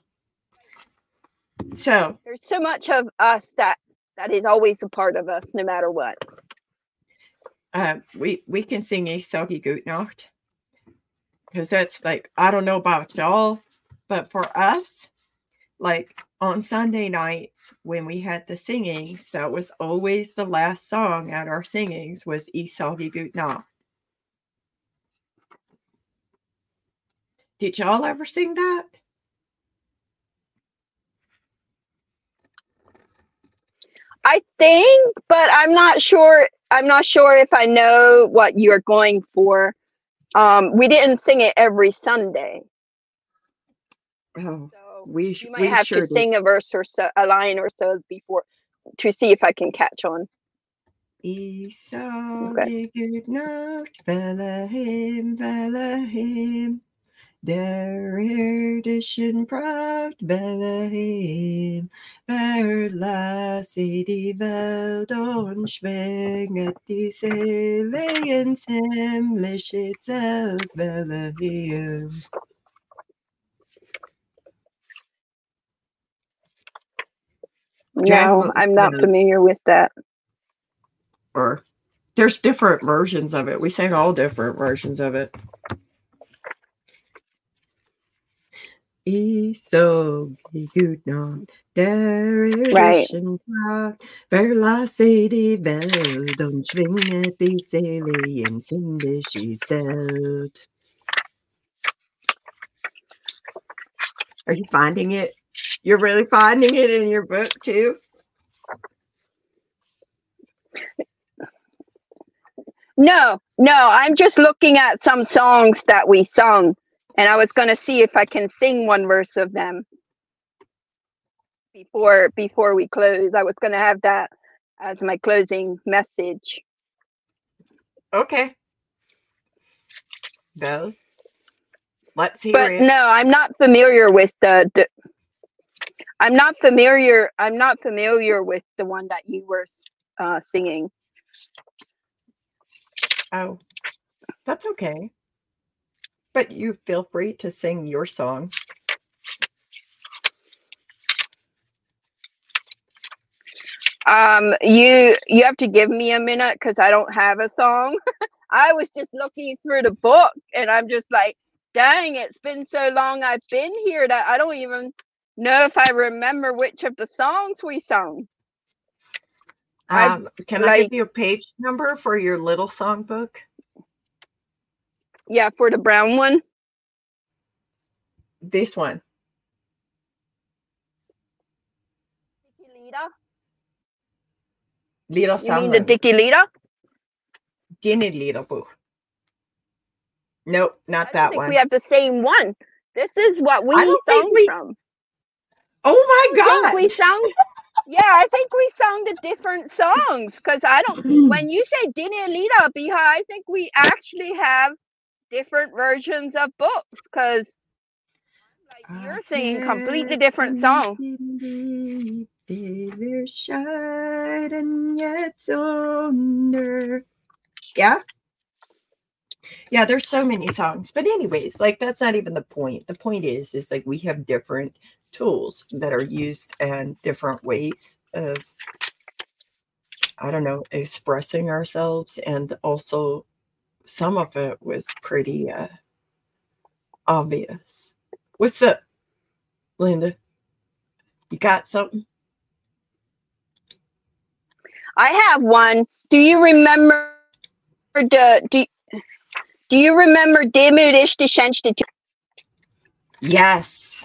so there's so much of us that is always a part of us, no matter what. We can sing a Soggy Gute Nacht, because that's like, I don't know about y'all, but for us, like on Sunday nights when we had the singings, that was always the last song at our singings was Ich sage Gute Nacht. Did y'all ever sing that? I think, but I'm not sure. I'm not sure if I know what you're going for. We didn't sing it every Sunday. Oh, so we might have sure to sing a verse or so, a line or so before to see if I can catch on. Ich sage Gute Nacht, Bethlehem, Bethlehem, der irdischen Pracht, Bethlehem, verlasse die Welt und schwinget die Seele ins himmlische Zelt, Bethlehem. No, I'm not familiar with that. Or there's different versions of it. We sang all different versions of it. Ich sage Gute Nacht, der irdischen Pracht, verlasse die Welt und schwinget die Seele ins himmlische Zelt. Are you finding it? You're really finding it in your book too? No, I'm just looking at some songs that we sung, and I was going to see if I can sing one verse of them before we close. I was going to have that as my closing message. Okay. Well, let's hear it. But no, I'm not familiar with I'm not familiar with the one that you were singing. Oh, that's okay. But you feel free to sing your song. You have to give me a minute because I don't have a song. I was just looking through the book and I'm just like, dang, it's been so long I've been here that I don't even know if I remember which of the songs we sung. Can I give you a page number for your little songbook? Yeah, for the brown one. This one. You mean the Dicky Lita? Dinny Lita Boo. Nope, not that one. We have the same one. This is what we sung from. Oh my God! We sung. Yeah, I think we sung the different songs because I don't. When you say Dinny Lita Biha, I think we actually have different versions of books because you're singing completely different songs. Yeah. Yeah, there's so many songs. But anyways, like that's not even the point. The point is like we have different tools that are used and different ways of, I don't know, expressing ourselves. And also some of it was pretty obvious. What's up, Linda? You got something? I have one. Do you remember do you remember Demut ist die schönste? Yes.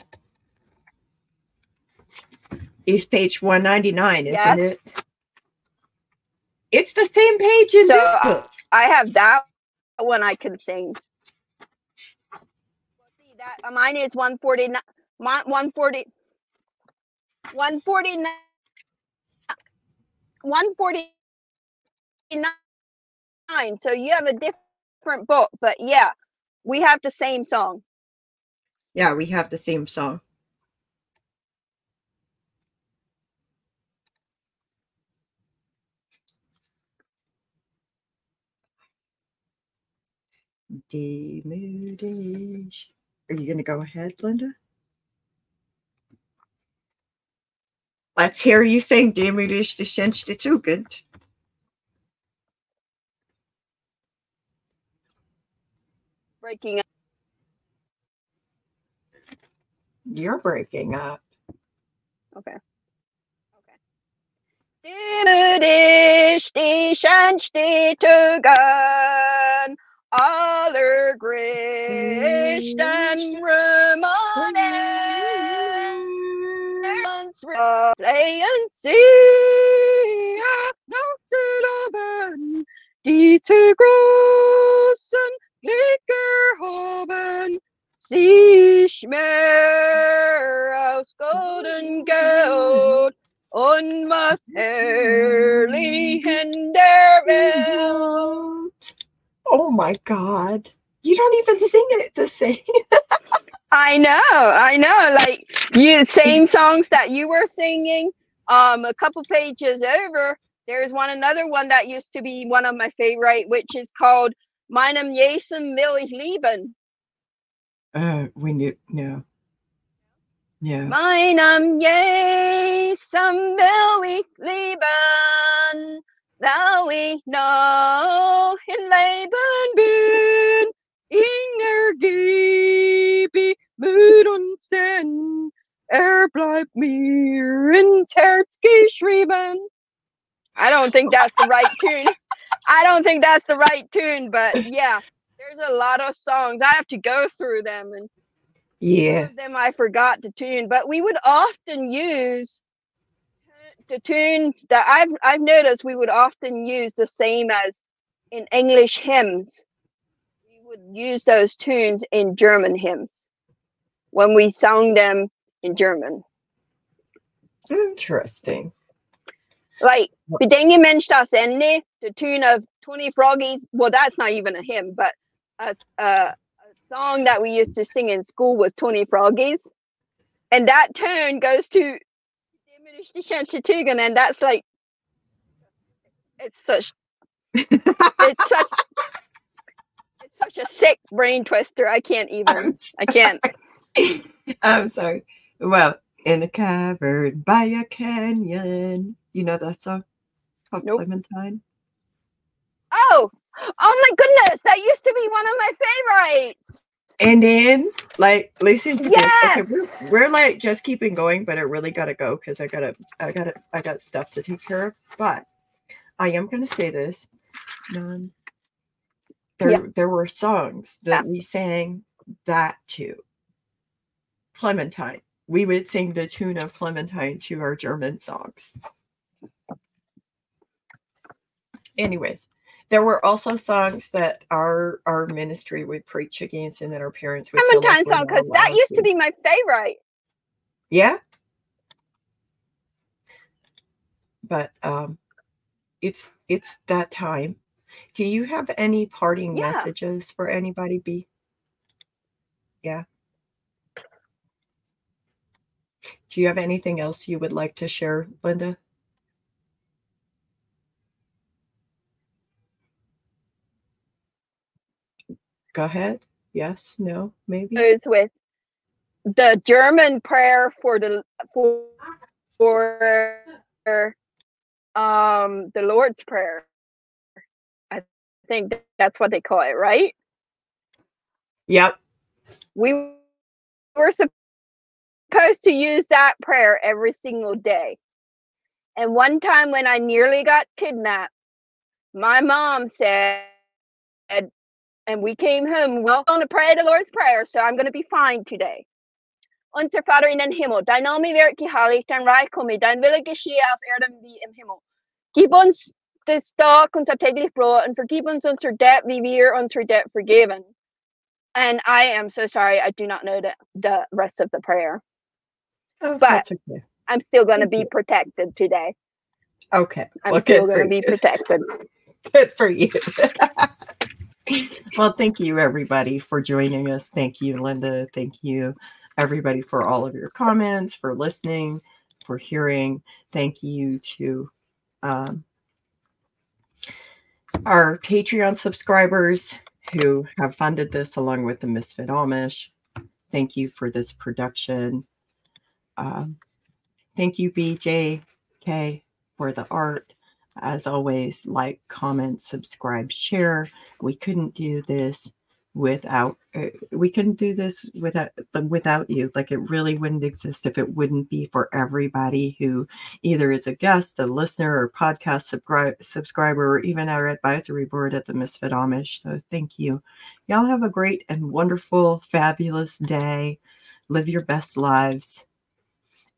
It's page 199, isn't it? It's the same page in this book. I have that one I can sing. See that mine is 149. 149. 149. 149. So you have a different book, but yeah, we have the same song. Yeah, we have the same song. Demudish. Are you going to go ahead, Linda? Let's hear you sing Demudish de Schenchte Tugend. Breaking up. You're breaking up. Okay. Demudish de Schenchte Tugend. Allergristen Rumonen play and see noch zu loben, die zu großen Glücker haben, sich mehr aus golden Gold und was herrlich in der Welt. Oh my God. You don't even sing it the same. I know. Like you same songs that you were singing. A couple pages over, there's another one that used to be one of my favorite, which is called Meinem Jesen will ich lieben. We knew no. Yeah. Meinem Jesen will ich lieben, thou ich noch in Leben bin. Gebe Mut und Sinn, bleibt mir ins Herz geschrieben. I don't think that's the right tune. But yeah, there's a lot of songs. I have to go through them, and some of them I forgot to tune. But we would often use the tunes that I've noticed. We would often use the same as in English hymns. Would use those tunes in German hymns when we sung them in German. Interesting. Like Bedenke Mensch das Ende, the tune of 20 Froggies. Well, that's not even a hymn, but a song that we used to sing in school was 20 Froggies, and that tune goes to Demudish de Schenchte Tugend, and that's like it's such a sick brain twister. I can't. I'm sorry. Well, in a cavern by a canyon. You know that song called Clementine? Oh my goodness. That used to be one of my favorites. And then, like, listen to this. Okay, we're like just keeping going, but I really gotta go because I got stuff to take care of. But I am gonna say this. There were songs that we sang that to. Clementine. We would sing the tune of Clementine to our German songs. Anyways, there were also songs that our ministry would preach against and that our parents would tell us. Clementine song, because that used to be my favorite. Yeah. But it's that time. Do you have any parting messages for anybody, B? Yeah. Do you have anything else you would like to share, Linda? Go ahead. Yes, no, maybe. It was with the German prayer for the Lord's Prayer. I think that's what they call it, right? Yep. We were supposed to use that prayer every single day. And one time when I nearly got kidnapped, my mom said, and we came home, we're going to pray the Lord's Prayer, so I'm going to be fine today. Unser Vater in den Himmel, dein Name wird geheiligt, dein Reich komme, dein Wille geschehe auf Erden wie im Himmel. Gib uns des Tag unser täglich Brot und vergib uns unser Debt, wie wir unsere Debt forgiven. And I am so sorry, I do not know the rest of the prayer. Oh, but that's okay. I'm still going to be protected today. Okay. I'm still going to be protected. Good for you. Well, thank you, everybody, for joining us. Thank you, Linda. Thank you, everybody, for all of your comments, for listening, for hearing. Thank you to our Patreon subscribers who have funded this along with the Misfit Amish. Thank you for this production. Thank you, BJK, for the art. As always, like, comment, subscribe, share. We couldn't do this without you. Like, it really wouldn't exist if it wouldn't be for everybody who either is a guest, a listener, or podcast subscriber, or even our advisory board at the Misfit Amish. So thank you. Y'all have a great and wonderful, fabulous day. Live your best lives.